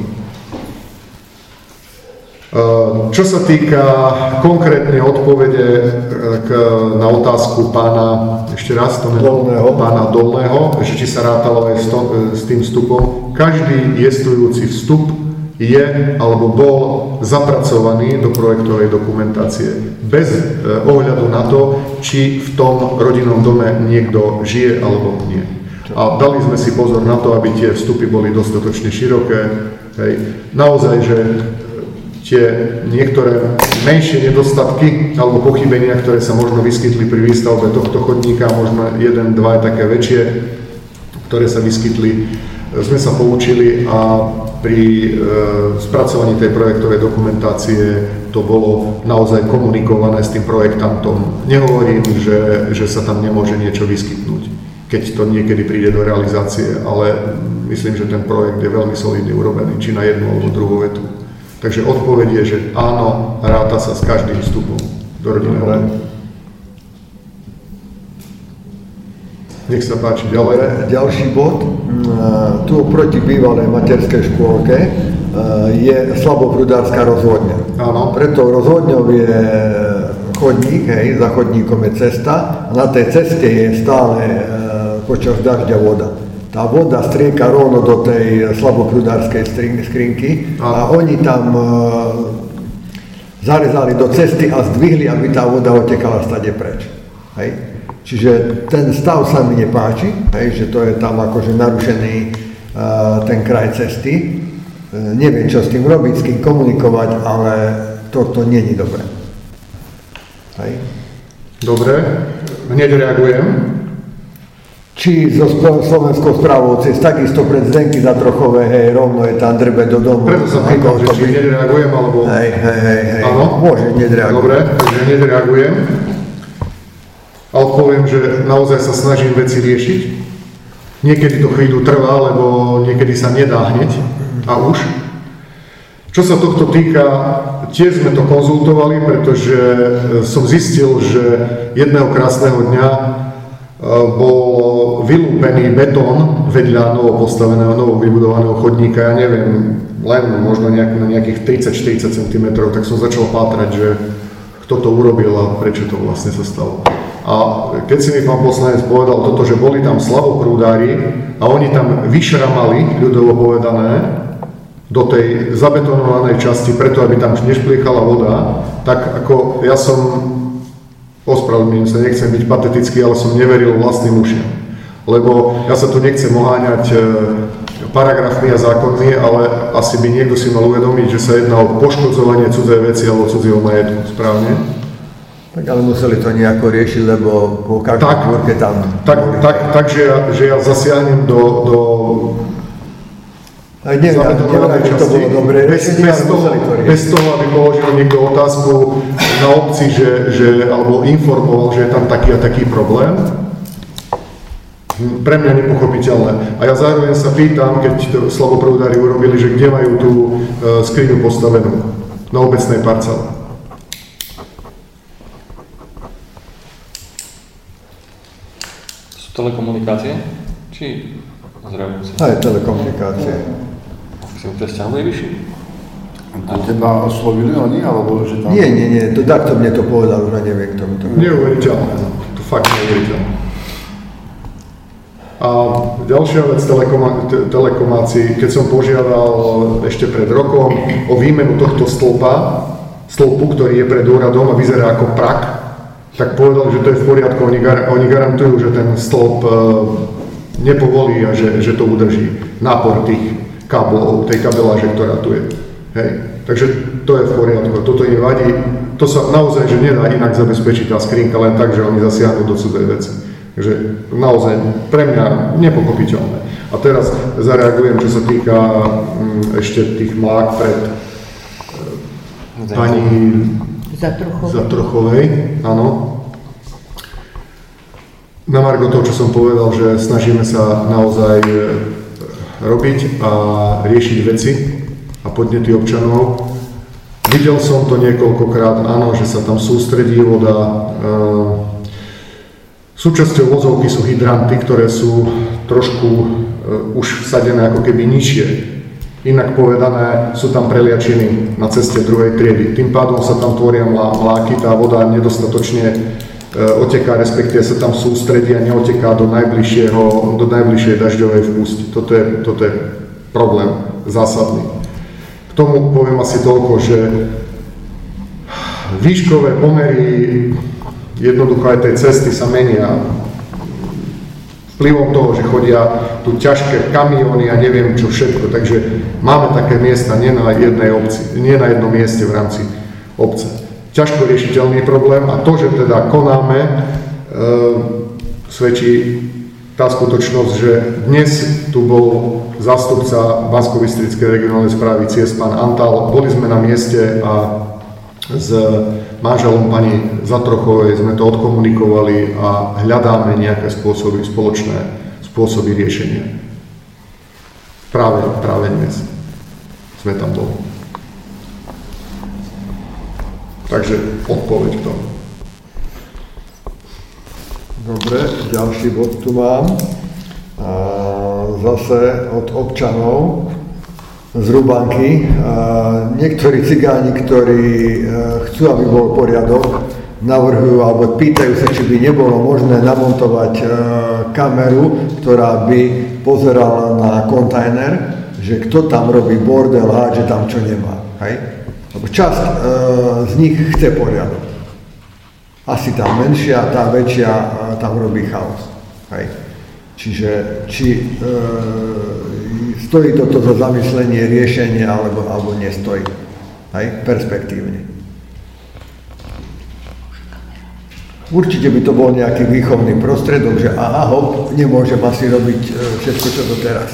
Čo sa týka konkrétnej odpovede na otázku pána, ešte raz to pána Dolného, že či sa rátalo aj s tým vstupom, každý jestvujúci vstup je alebo bol zapracovaný do projektovej dokumentácie bez ohľadu na to, či v tom rodinnom dome niekto žije alebo nie. A dali sme si pozor na to, aby tie vstupy boli dostatočne široké. Hej. Naozaj, že tie niektoré menšie nedostatky alebo pochybenia, ktoré sa možno vyskytli pri výstavbe tohto chodníka, možno 1, 2 také väčšie, ktoré sa vyskytli, sme sa poučili a pri spracovaní tej projektovej dokumentácie to bolo naozaj komunikované s tým projektantom. Nehovorím, že sa tam nemôže niečo vyskytnúť, keď to niekedy príde do realizácie, ale myslím, že ten projekt je veľmi solidne urobený, či na jednu alebo druhú vetu. Takže odpoveď je, že áno, ráta sa s každým vstupom do rodinného domu. Nech sa páči, ďalej. Ďalší bod. Tu oproti bývalej materskej škôlke je slaboprudárska rozvodňa. Áno. Preto rozvodňou je chodník, za chodníkom je cesta a na tej ceste je stále počas dažďa voda. Tá voda strieka rovno do tej slaboprudárskej skrinky a oni tam zarezali do cesty a zdvihli, aby tá voda otekala stade preč. Hej. Čiže ten stav sa mi nepáči, že to je tam akože narušený ten kraj cesty. Neviem, čo s tým robiť, s kým komunikovať, ale toto nie je dobré. Hej. Dobre, hneď reagujem. Či so Slovenskou správou cest, takisto pred Zdenky za Trochové, rovno je tam drbe do domu. Preto sa pýtam, že či hneď reagujem, alebo... Hej. Áno? Môže hneď reagovať. Dobre, takže hneď reagujem. A odpoviem, že naozaj sa snažím veci riešiť. Niekedy to chvíľu trvá, lebo niekedy sa nedá hneď a už. Čo sa tohto týka, tiež sme to konzultovali, pretože som zistil, že jedného krásneho dňa bol vylúpený betón vedľa novopostaveného, novovybudovaného chodníka, ja neviem, len možno na nejakých 30-40 cm, tak som začal pátrať, že kto to urobil a prečo to vlastne sa stalo. A keď si mi pán poslanec povedal toto, že boli tam slavoprúdári a oni tam vyšramali, ľudovo povedané, do tej zabetonovanej časti, preto aby tam nešpliechala voda, tak ako ja som, ospravedlňujem sa, nechcem byť patetický, ale som neveril vlastným ušiam. Lebo ja sa tu nechcem oháňať paragrafmi a zákonmi, ale asi by niekto si mal uvedomiť, že sa jedná o poškodzovanie cudzej veci alebo cudzieho majetku, správne? Tak ale museli to nejako riešiť, lebo po každej kôrke tam... Takže ja zasiahnem do zabetonovanej časti. Bez toho, aby položil niekto otázku na obci, alebo informoval, že je tam taký a taký problém. Pre mňa nepochopiteľné. A ja zároveň sa pýtam, keď slavoprúdári urobili, že kde majú tú skriňu postavenú na obecnej parcele. Telekomunikácie? Či zrejúci? Aj telekomunikácie. Si mu presťahuje vyšší? A teba oslovili oni, alebo že tam... Nie, to takto mne to povedal, už neviem, kto mi to povedal. Neuveriteľné, to fakt neuveriteľné. A ďalšia vec telekomácií, keď som požiadal ešte pred rokom o výmenu tohto stĺpu, ktorý je pred úradom a vyzerá ako prak, tak povedal, že to je v poriadku, oni garantujú, že ten stĺp nepovolí a že to udrží nápor tých káblov, tej kabeláže, ktorá tu je. Hej. Takže to je v poriadku, toto im vadí, to sa naozaj, že nedá inak zabezpečiť tá skrinka len tak, že oni zasiahnu do cudzej veci. Takže naozaj pre mňa nepochopiteľné. A teraz zareagujem, čo sa týka ešte tých mlák pred pani Zatrochovej. Áno. Na margo toho, čo som povedal, že snažíme sa naozaj robiť a riešiť veci a podnety občanov. Videl som to niekoľkokrát, áno, že sa tam sústredí voda. Súčasťou vozovky sú hydranty, ktoré sú trošku už vsadené ako keby nižšie. Inak povedané, sú tam preliačiny na ceste druhej triedy. Tým pádom sa tam tvoria mláky, tá voda nedostatočne oteká, respektíve sa tam sústredí a neoteká do najbližšej dažďovej vpústi. Toto je problém zásadný. K tomu poviem asi toľko, že výškové pomery jednoducho aj tej cesty sa menia vplyvom toho, že chodia tu ťažké kamióny a neviem čo všetko. Takže máme také miesta nie na jednom mieste v rámci obce. Ťažko riešiteľný problém a to, že teda konáme, svedčí tá skutočnosť, že dnes tu bol zástupca Banskobystrickej regionálnej správy CIES, pán Antal. Boli sme na mieste a s manželom pani Zatrochovej sme to odkomunikovali a hľadáme nejaké spoločné spôsoby riešenia. Práve dnes sme tam boli. Takže odpoveď k tomu. Dobre, ďalší bod tu mám. Zase od občanov z Rubanky. Niektorí cigáni, ktorí chcú, aby bol poriadok, navrhujú alebo pýtajú sa, či by nebolo možné namontovať kameru, ktorá by pozerala na kontajner, že kto tam robí bordel, hádže tam čo nemá. Hej? Lebo časť z nich chce poriadok. Asi tá menšia, tá väčšia tam robí chaos. Hej? Čiže či stojí toto za zamyslenie, riešenie, alebo nestojí. Hej? Perspektívne. Určite by to bol nejaký výchovný prostredok, že hop, nemôžem asi robiť všetko, čo doteraz.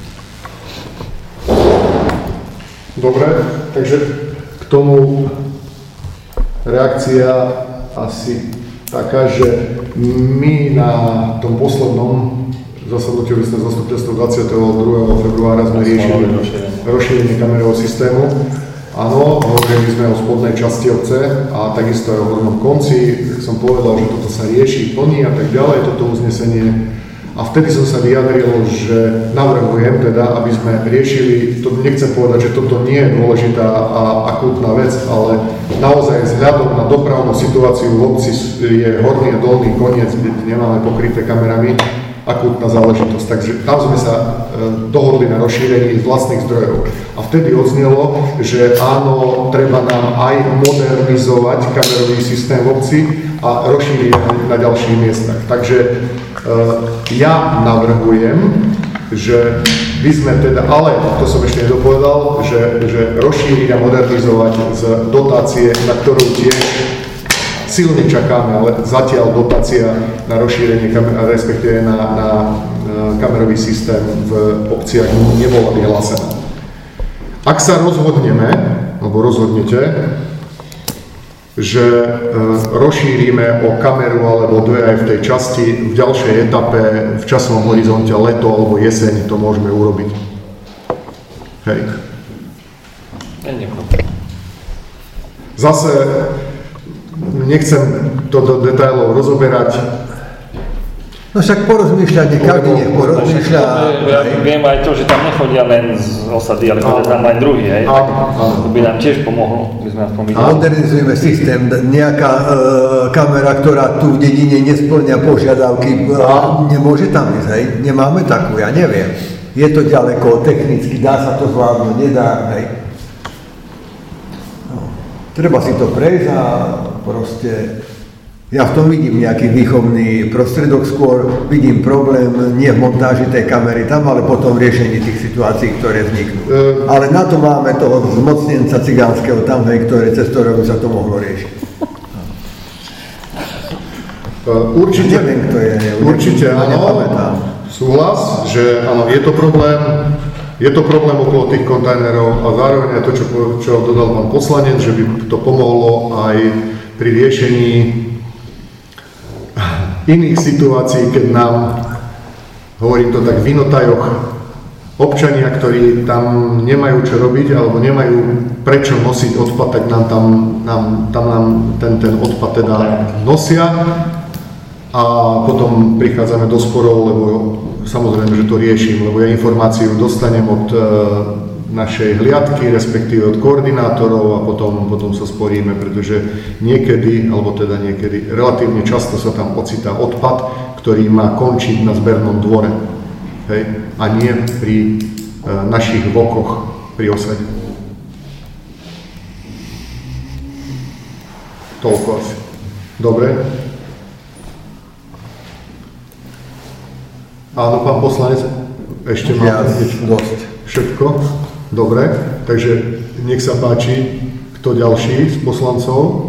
Dobre, takže k tomu reakcia asi taká, že my na tom poslednom zasadnutí obecného zastupiteľstva 22. februára sme riešili rozšírenie kamerového systému. Áno, hovorili sme o spodnej časti obce a takisto aj o hornom konci. Som povedal, že toto sa rieši, plní a tak ďalej, toto uznesenie. A vtedy som sa vyjadril, že navrhujem teda, aby sme riešili, to nechcem povedať, že toto nie je dôležitá a akútna vec, ale naozaj vzhľadom na dopravnú situáciu v obci je horný a dolný koniec, kde nemáme pokryté kamerami, akútna záležitosť. Takže tam sme sa dohodli na rozšírení vlastných zdrojov. A vtedy odznelo, že áno, treba nám aj modernizovať kamerový systém v obci a rozšíriť na ďalších miestach. Takže ja navrhujem, že by sme teda, ale to som ešte nedopovedal, že rozšíriť a modernizovať z dotácie, na ktorú tiež silne čakáme, ale zatiaľ dotácia na rozšírenie, respektíve na kamerový systém v obciach nebola vyhlásená. Ak sa rozhodneme, alebo rozhodnete, že rozšírime o kameru alebo dve aj v tej časti, v ďalšej etape, v časovom horizonte leto alebo jeseň, to môžeme urobiť. Hej. Zase nechcem to do detailov rozoberať. No však porozmýšľať, každý nech porozmýšľa. Ja viem aj to, že tam nechodia len z osady, ale chodia tam aj druhý, hej. To by nám tiež pomohlo, by sme aspoň videli. Modernizujeme systém, nejaká kamera, ktorá tu v dedine nesplňa požiadavky, nemôže tam ísť, hej. Nemáme takú, ja neviem. Je to ďaleko, technicky, dá sa to zvládnuť, nedá, hej. No, treba si to prejsť a proste... Ja v tom vidím nejaký výchovný prostredok, skôr vidím problém nie v montáži tej kamery tam, ale potom v riešení tých situácií, ktoré vzniknú. Ale na to máme toho zmocnenca cigánskeho tam, cez ktorého by sa to mohlo riešiť. Určite, neviem, kto je, určite áno, súhlas, že áno, je to problém okolo tých kontajnerov a zároveň aj to, čo dodal pán poslanec, že by to pomohlo aj pri riešení iných situácií, keď nám, hovorím to tak, v inotajoch občania, ktorí tam nemajú čo robiť alebo nemajú prečo nosiť odpad, tak nám ten odpad teda nosia a potom prichádzame do sporov, lebo samozrejme, že to riešim, lebo ja informáciu dostanem od našej hliadky, respektíve od koordinátorov a potom sa sporíme, pretože niekedy, relatívne často sa tam ocitá odpad, ktorý má končiť na zbernom dvore, hej, a nie pri našich vokoch pri osade. Toľko asi. Dobre? Áno, pán poslanec, ešte máte dosť. Všetko? Dobre, takže nech sa páči, kto ďalší z poslancov?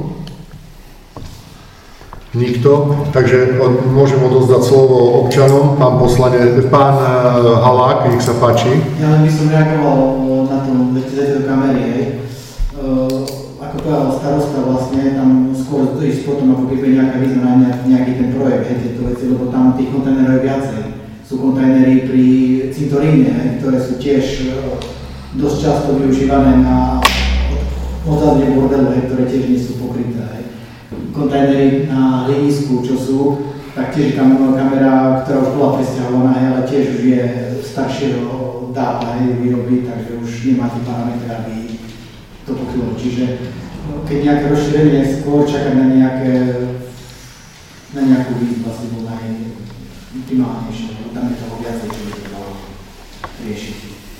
Nikto, takže môžem odozdať slovo občanom, pán Halák, nech sa páči. Ja len by som reagoval na to, tieto kamery, hej. Ako povedal starosta, vlastne tam skôr ísť potom, ako keby nejaká výzva na nejaký ten projekt, hej, tieto veci, lebo tam tých kontajnerov je viacej. Sú kontajnery pri cintoríne, ktoré sú tiež dosť často využívané na odzadie bordelu, ktoré tiež nie sú pokryté. Kontajnery na hlinisku, čo sú, tak tiež tam kamera, ktorá už bola presťahovaná, ale tiež už je staršieho dáta výroby, takže už nemá tie parametre, aby to pokrylo. Čiže keď nejaké rozšírenie skôr čakať na nejakú výzvu, asi bol najprimálnejšie. Tam je toho viacej, čo by to dalo riešiť.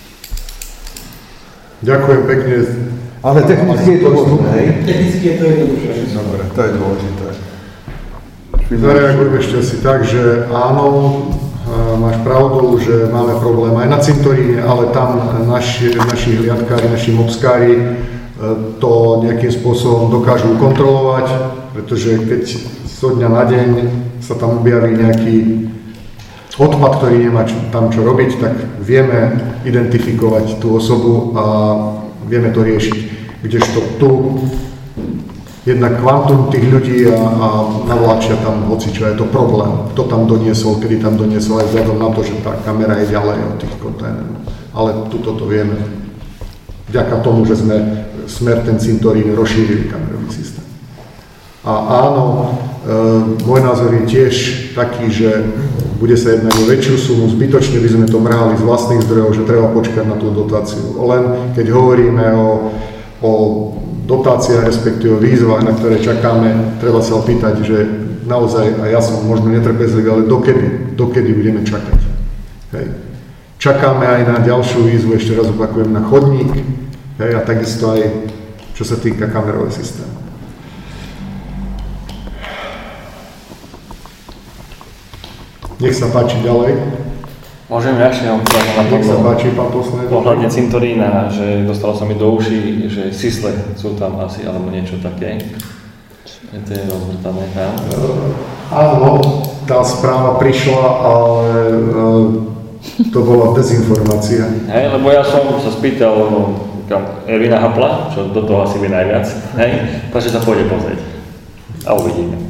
Ďakujem pekne. Ale technicky je to možné, hej? Technicky je to jednoduché. Dobre, to je dôležité. Zareagujem ešte asi tak, že áno, máš pravdu, že máme problém aj na cintoríne, ale tam naši hliadkári, naši mopskári to nejakým spôsobom dokážu kontrolovať, pretože keď zo dňa na deň sa tam objaví nejaký odpad, ktorý nemá tam čo robiť, tak vieme identifikovať tú osobu a vieme to riešiť. Kdežto tu jednak kvantum tých ľudí a navláčia tam hocičo, je to problém. Kto tam doniesol, kedy tam doniesol, aj vzhľadom na to, že tá kamera je ďalej od tých kontajnerov. Ale tuto to vieme. Vďaka tomu, že sme smer ten cintorín rozšírili kamerový systém. A áno, môj názor je tiež taký, že bude sa jednať o väčšiu sumu, zbytočne by sme to mrhali z vlastných zdrojov, že treba počkať na tú dotáciu. Len keď hovoríme o dotáciách, respektíve výzvach, na ktoré čakáme, treba sa opýtať, že naozaj, a ja som možno netrpezlivý, ale dokedy budeme čakať. Hej. Čakáme aj na ďalšiu výzvu, ešte raz opakujem, na chodník, hej, a takisto aj čo sa týka kamerového systému. Nech sa páči ďalej. Môžem ja ešte Nech sa páči, pán poslanec. Ohľadne cintorína, že dostalo sa mi do uší, že sisle sú tam asi, alebo niečo také. To je rozvrtané tam. Áno, tá správa prišla, ale to bola dezinformácia. Hej, lebo ja som sa spýtal Ervina Hapla, čo do toho asi vie najviac, hej, takže sa pôjde pozrieť a uvidíme.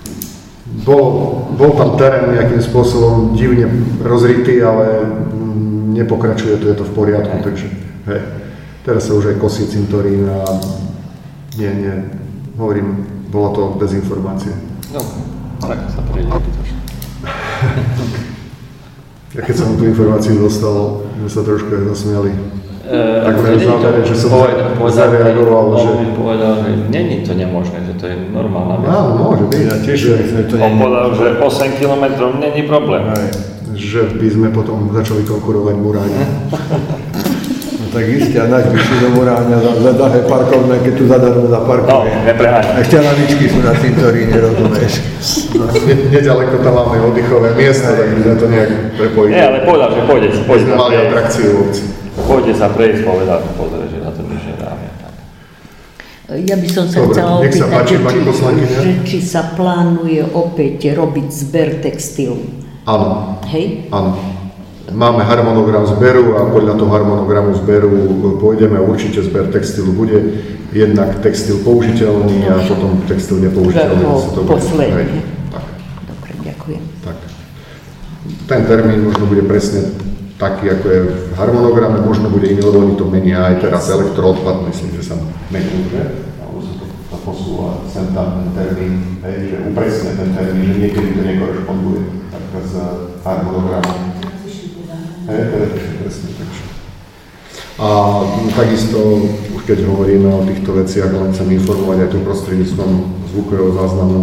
Bol tam terén nejakým spôsobom divne rozritý, ale nepokračuje to, je to v poriadku, takže hej. Teraz sa už aj kosí cintorín a nie, hovorím, bola to dezinformácia. No, tak sa prejde. Ja keď som tú informáciu dostal, sme sa trošku aj zasmiali. Tak v závere, že som zareagoval, že... povedal, že není to nemožné, že to je normálna vec. Áno, môže byť. Ja tiež to on povedal, že 8 km není problém. Že by sme potom začali konkurovať Muráne. No tak isté, a náš vyšli do Muráňa za drahé parkovné, keď tu zadarmo zaparkuje. No, nepreháňam. A ešte lavičky sú na cintoríne, rozumieš? Nedaleko tam máme oddychové miesto, tak by sme to nejak prepojili. Nie, ale povedal, že pôjde sa mali atrakciu v obci. Pôjde sa prejsť, povedal, že pozrie, že na to nič nedáme. Ja by som sa chcela opýtať, či sa plánuje opäť robiť zber textilu. Áno. Hej? Áno. Máme harmonogram zberu a podľa toho harmonogramu zberu pôjdeme, určite zber textilu bude jednak textil použiteľný a potom textil nepoužiteľný. Posledný. Dobre, ďakujem. Tak. Ten termín možno bude presne taký, ako je v harmonograme, možno bude iný, lebo oni to menia aj teraz elektroodpad, myslím, že sa menú, že? Alebo sa to posúva sem tam ten termín, že upresne ten termín, že niekedy to nekorešponduje s harmonogramom. Presne, takže. A takisto, už keď hovoríme o týchto veciach, len chcem informovať aj tu prostredníctvom zvukového záznamu,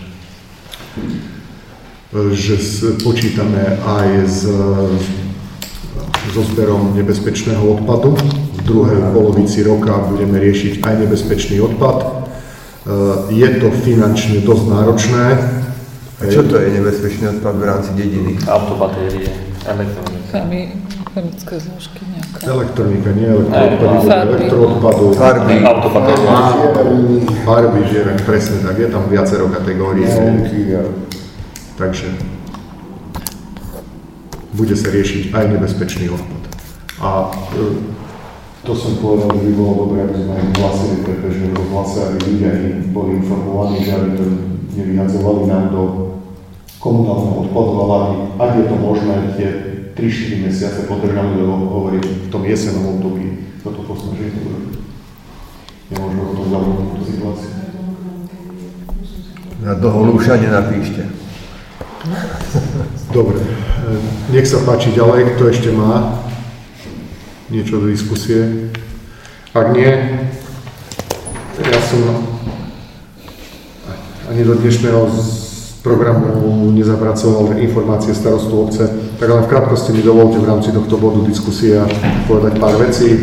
že počítame aj so zberom nebezpečného odpadu. V druhej polovici roka budeme riešiť aj nebezpečný odpad. Je to finančne dosť náročné. A čo to je nebezpečný odpad v rámci dediny? Autobatérie, elektronika. Chemické zložky nejaké. Elektronika, nie elektroodpadu. Farby. Autobatérie. Farby, žiareň, presne tak. Je tam viacero kategórií. Takže bude sa riešiť aj nebezpečný odpad. A to som povedal, že by bolo dobré, aby sme hlasili, pretože v rozhlase, aby ľudia boli informovaní, že aby to nevyhadzovali nám do komunálneho odpadu, ale ak je to možné, tie 3-4 mesiace podržali, lebo hovoriť v tom jesennom období, toto posnažiť urobiť. Nemôžeme o tom zavodiť túto situáciu. Na toho lúša nenapíšte. Dobre, nech sa páči ďalej, kto ešte má niečo do diskusie. Ak nie, ja som ani do dnešného programu nezapracoval informácie starostu obce, tak len v krátkosti mi dovolte v rámci tohto bodu diskusia povedať pár vecí.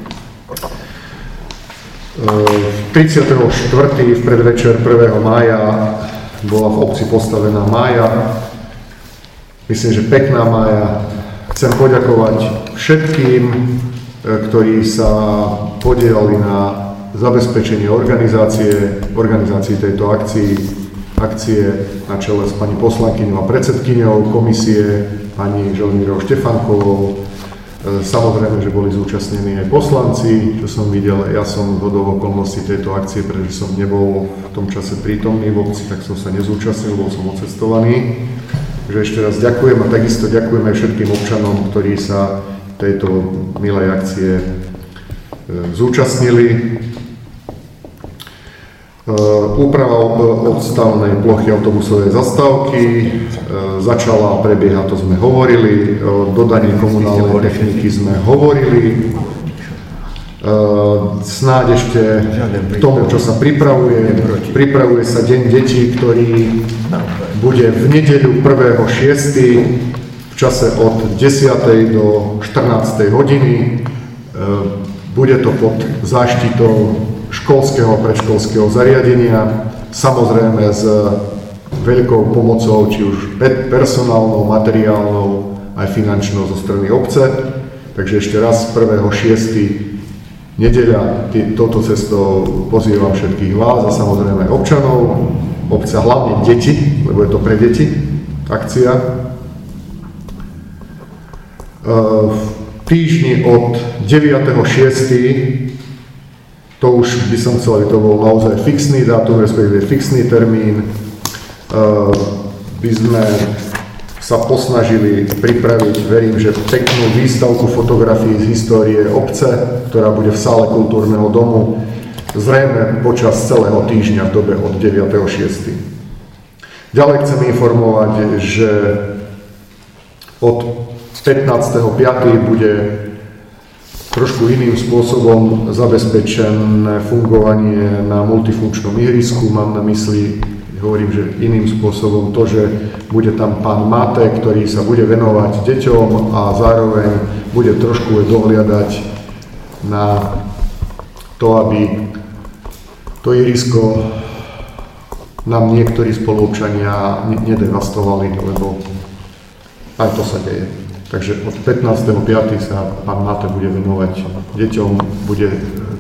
34. v predvečer 1. mája bola v obci postavená mája. Myslím, že pekná mája. Chcem poďakovať všetkým, ktorí sa podielali na zabezpečenie organizácii tejto akcie na čele s pani poslankyňou a predsedkyňou komisie, pani Želimírou Štefánkovou. Samozrejme, že boli zúčastnení aj poslanci, čo som videl. Ja som hodou okolností tejto akcie, pretože som nebol v tom čase prítomný v obci, tak som sa nezúčastnil, bol som odcestovaný. Takže ešte raz ďakujem a takisto ďakujem aj všetkým občanom, ktorí sa tejto milej akcie zúčastnili. Úprava odstavnej plochy autobusovej zastávky začala prebiehať, to sme hovorili, o dodaní komunálnej techniky sme hovorili. Snáď ešte k tomu, čo sa pripravuje sa Deň detí, ktorý bude v nedeľu 1.6. v čase od 10. do 14. hodiny. Bude to pod záštitou školského a predškolského zariadenia, samozrejme s veľkou pomocou, či už personálnou, materiálnou, aj finančnou zo strany obce. Takže ešte raz 1.6. nedeľa, touto cestou pozývam všetkých vás a samozrejme aj občanov, obce, hlavne deti, lebo je to pre deti akcia. V týždni od 9.6. to už by som chcel, aby to bol naozaj fixný dátum, respektíve fixný termín. By sme sa posnažili pripraviť, verím, že peknú výstavku fotografií z histórie obce, ktorá bude v sále kultúrneho domu, zrejme počas celého týždňa v dobe od 9.6. Ďalej chcem informovať, že Od 15.5. bude trošku iným spôsobom zabezpečené fungovanie na multifunkčnom ihrisku. Mám na mysli, hovorím, že iným spôsobom to, že bude tam pán Mate, ktorý sa bude venovať deťom a zároveň bude trošku dohliadať na to, aby to ihrisko nám niektorí spoluobčania nedevastovali, lebo aj to sa deje. Takže od 15.5. sa pán Mate bude venovať deťom, bude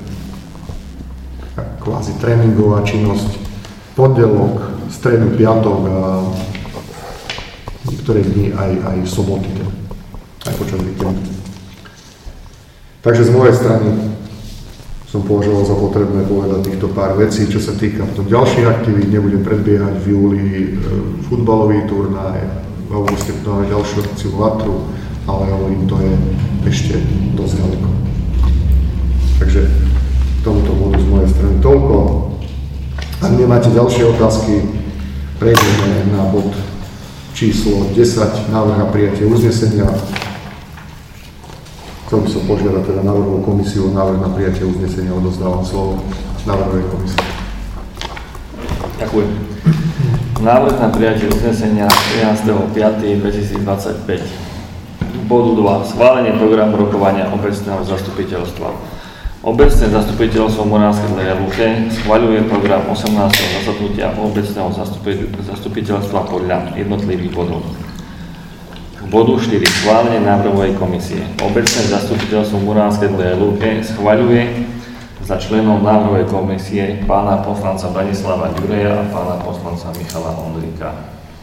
kvázi tréningová činnosť pondelok, stredu, piatok a niektoré dni aj soboty, aj počas víkendu. Takže z mojej strany som považoval za potrebné povedať týchto pár vecí, čo sa týka potom ďalších aktivít. Nebudem predbiehať v júli futbalový turnaj, v auguste to máme ďalšiu akciu Vatru, ale hovorím, to je ešte dosť ďaleko. Takže k tomuto bodu z mojej strany toľko. Ak nemáte ďalšie otázky, prejdeme na bod číslo 10, návrh na prijatie uznesenia. Chcel by som požiadať teda návrhovú komisiu o návrh na prijatie uznesenia. Odozdávam slovo návrhovej komisii. Ďakujem. Návrh na prijatie uznesenia 13.5.2025. Bodu 2. Schválenie programu rokovania obecného zastupiteľstva. Obecné zastupiteľstvo Moravskej Lúke schvaľuje program 18. zasadnutia obecného zastupiteľstva podľa jednotlivých bodov. Bodu 4. Schválenie návrhovej komisie. Obecné zastupiteľstvo Moravskej Lúke schvaľuje za členov návrhovej komisie pána poslanca Branislava Ďureja a pána poslanca Michala Ondríka.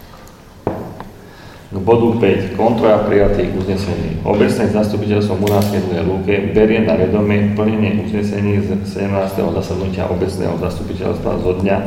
K bodu 5. Kontrola prijatých uznesení. Obecné zastupiteľstvo Moravskej Lúke berie na vedomie plnenie uznesení z 17. zasadnutia obecného zastupiteľstva zo dňa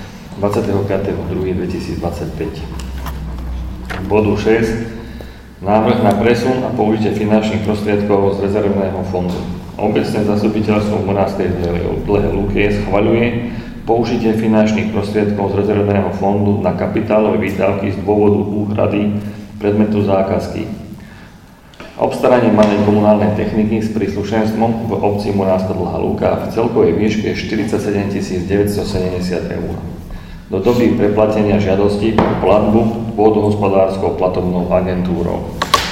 25.2.2025. K bodu 6. Návrh na presun a použitie finančných prostriedkov z rezervného fondu. Obecné zastupiteľstvo Moravskej Lúke schvaľuje použitie finančných prostriedkov z rezervného fondu na kapitálové výdavky z dôvodu úhrady predmetu zákazky. Obstaranie malej komunálnej techniky s príslušenstvom v obci Moravská Dlhá Lúka v celkovej výške 47 970 eur. Do doby preplatenia žiadosti o platbu vodohospodárskou platobnou agentúrou.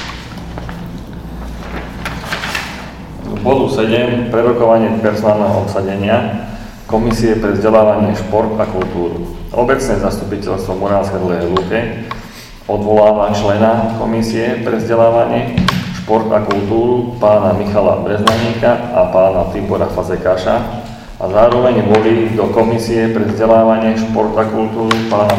Bodu 7. Prerokovanie personálneho obsadenia Komisie pre vzdelávanie, šport a kultúru. Obecné zastupiteľstvo Moravskej Dlhej Lúke odvoláva člena Komisie pre vzdelávanie, šport a kultúru pána Michala Breznaníka a pána Tibora Fazekáša a zároveň volí do Komisie pre vzdelávanie, šport a kultúru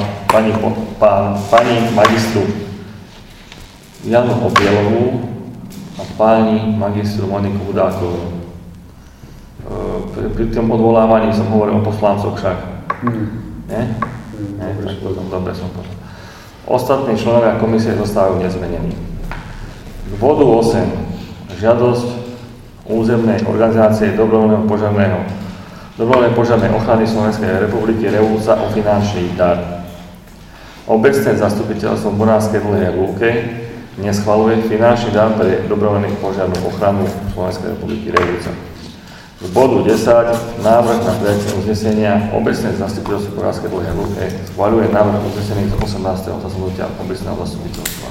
pani magistru Janu Obielovú a pani magistru Moniku Hudákovú. Pri tom odvolávaní som hovoril o poslancoch však. Nie? Nie? Tak dobre som povedal. Ostatní členovia komisie zostávajú nezmenení. K bodu 8. Žiadosť územnej organizácie dobrovoľnej požiarnej ochrany Slovenskej republiky Revúca o finančný dar. Obecné zastupiteľstvo Moravskej Dlhej Lúke neschvaľuje finančný dar pre dobrovoľnú požiarnú ochranu Slovenskej republiky Revúca. V bodu 10. Návrh na prijatie uznesenia obecné zastupiteľstvo Moravskej Dlhej Lúke schvaľuje návrh uznesenia z 18. zasadnutia obecného zastupiteľstva.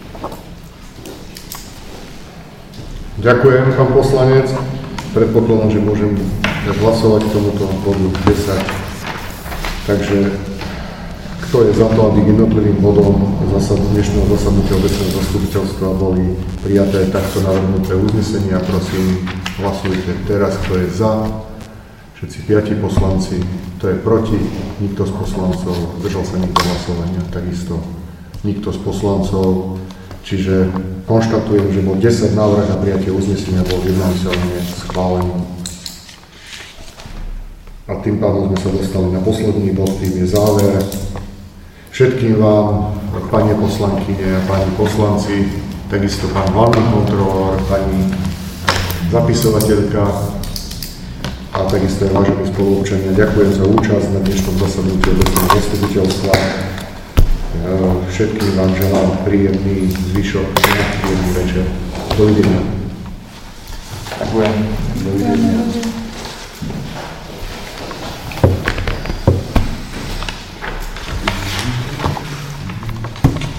Ďakujem, pán poslanec. Predpokladám, že môžem hlasovať k tomuto bodu 10. Takže kto je za to, aby k jednotlivým bodom dnešného zasadnutia obecného zastupiteľstva boli prijaté takto navrhnuté uznesenia? Prosím, hlasujte teraz, kto je za, všetci 5 poslanci, kto je proti, nikto z poslancov, zdržal sa nikto hlasovania, takisto nikto z poslancov, čiže konštatujem, že bod 10 návrh na prijatie uznesenia bol jednomyseľne schválený. A tým pádom sme sa dostali na posledný bod, tým je záver. Všetkým vám, pani poslankyne a páni poslanci, takisto pán hlavný kontrolór, pani zapisovateľka a takisto aj vážení spoluobčania. Ďakujem za účasť na dnešnom zasadnutí obecného zastupiteľstva. Všetkým vám želám príjemný zvyšok dňa, príjemný večer. Dovidenia.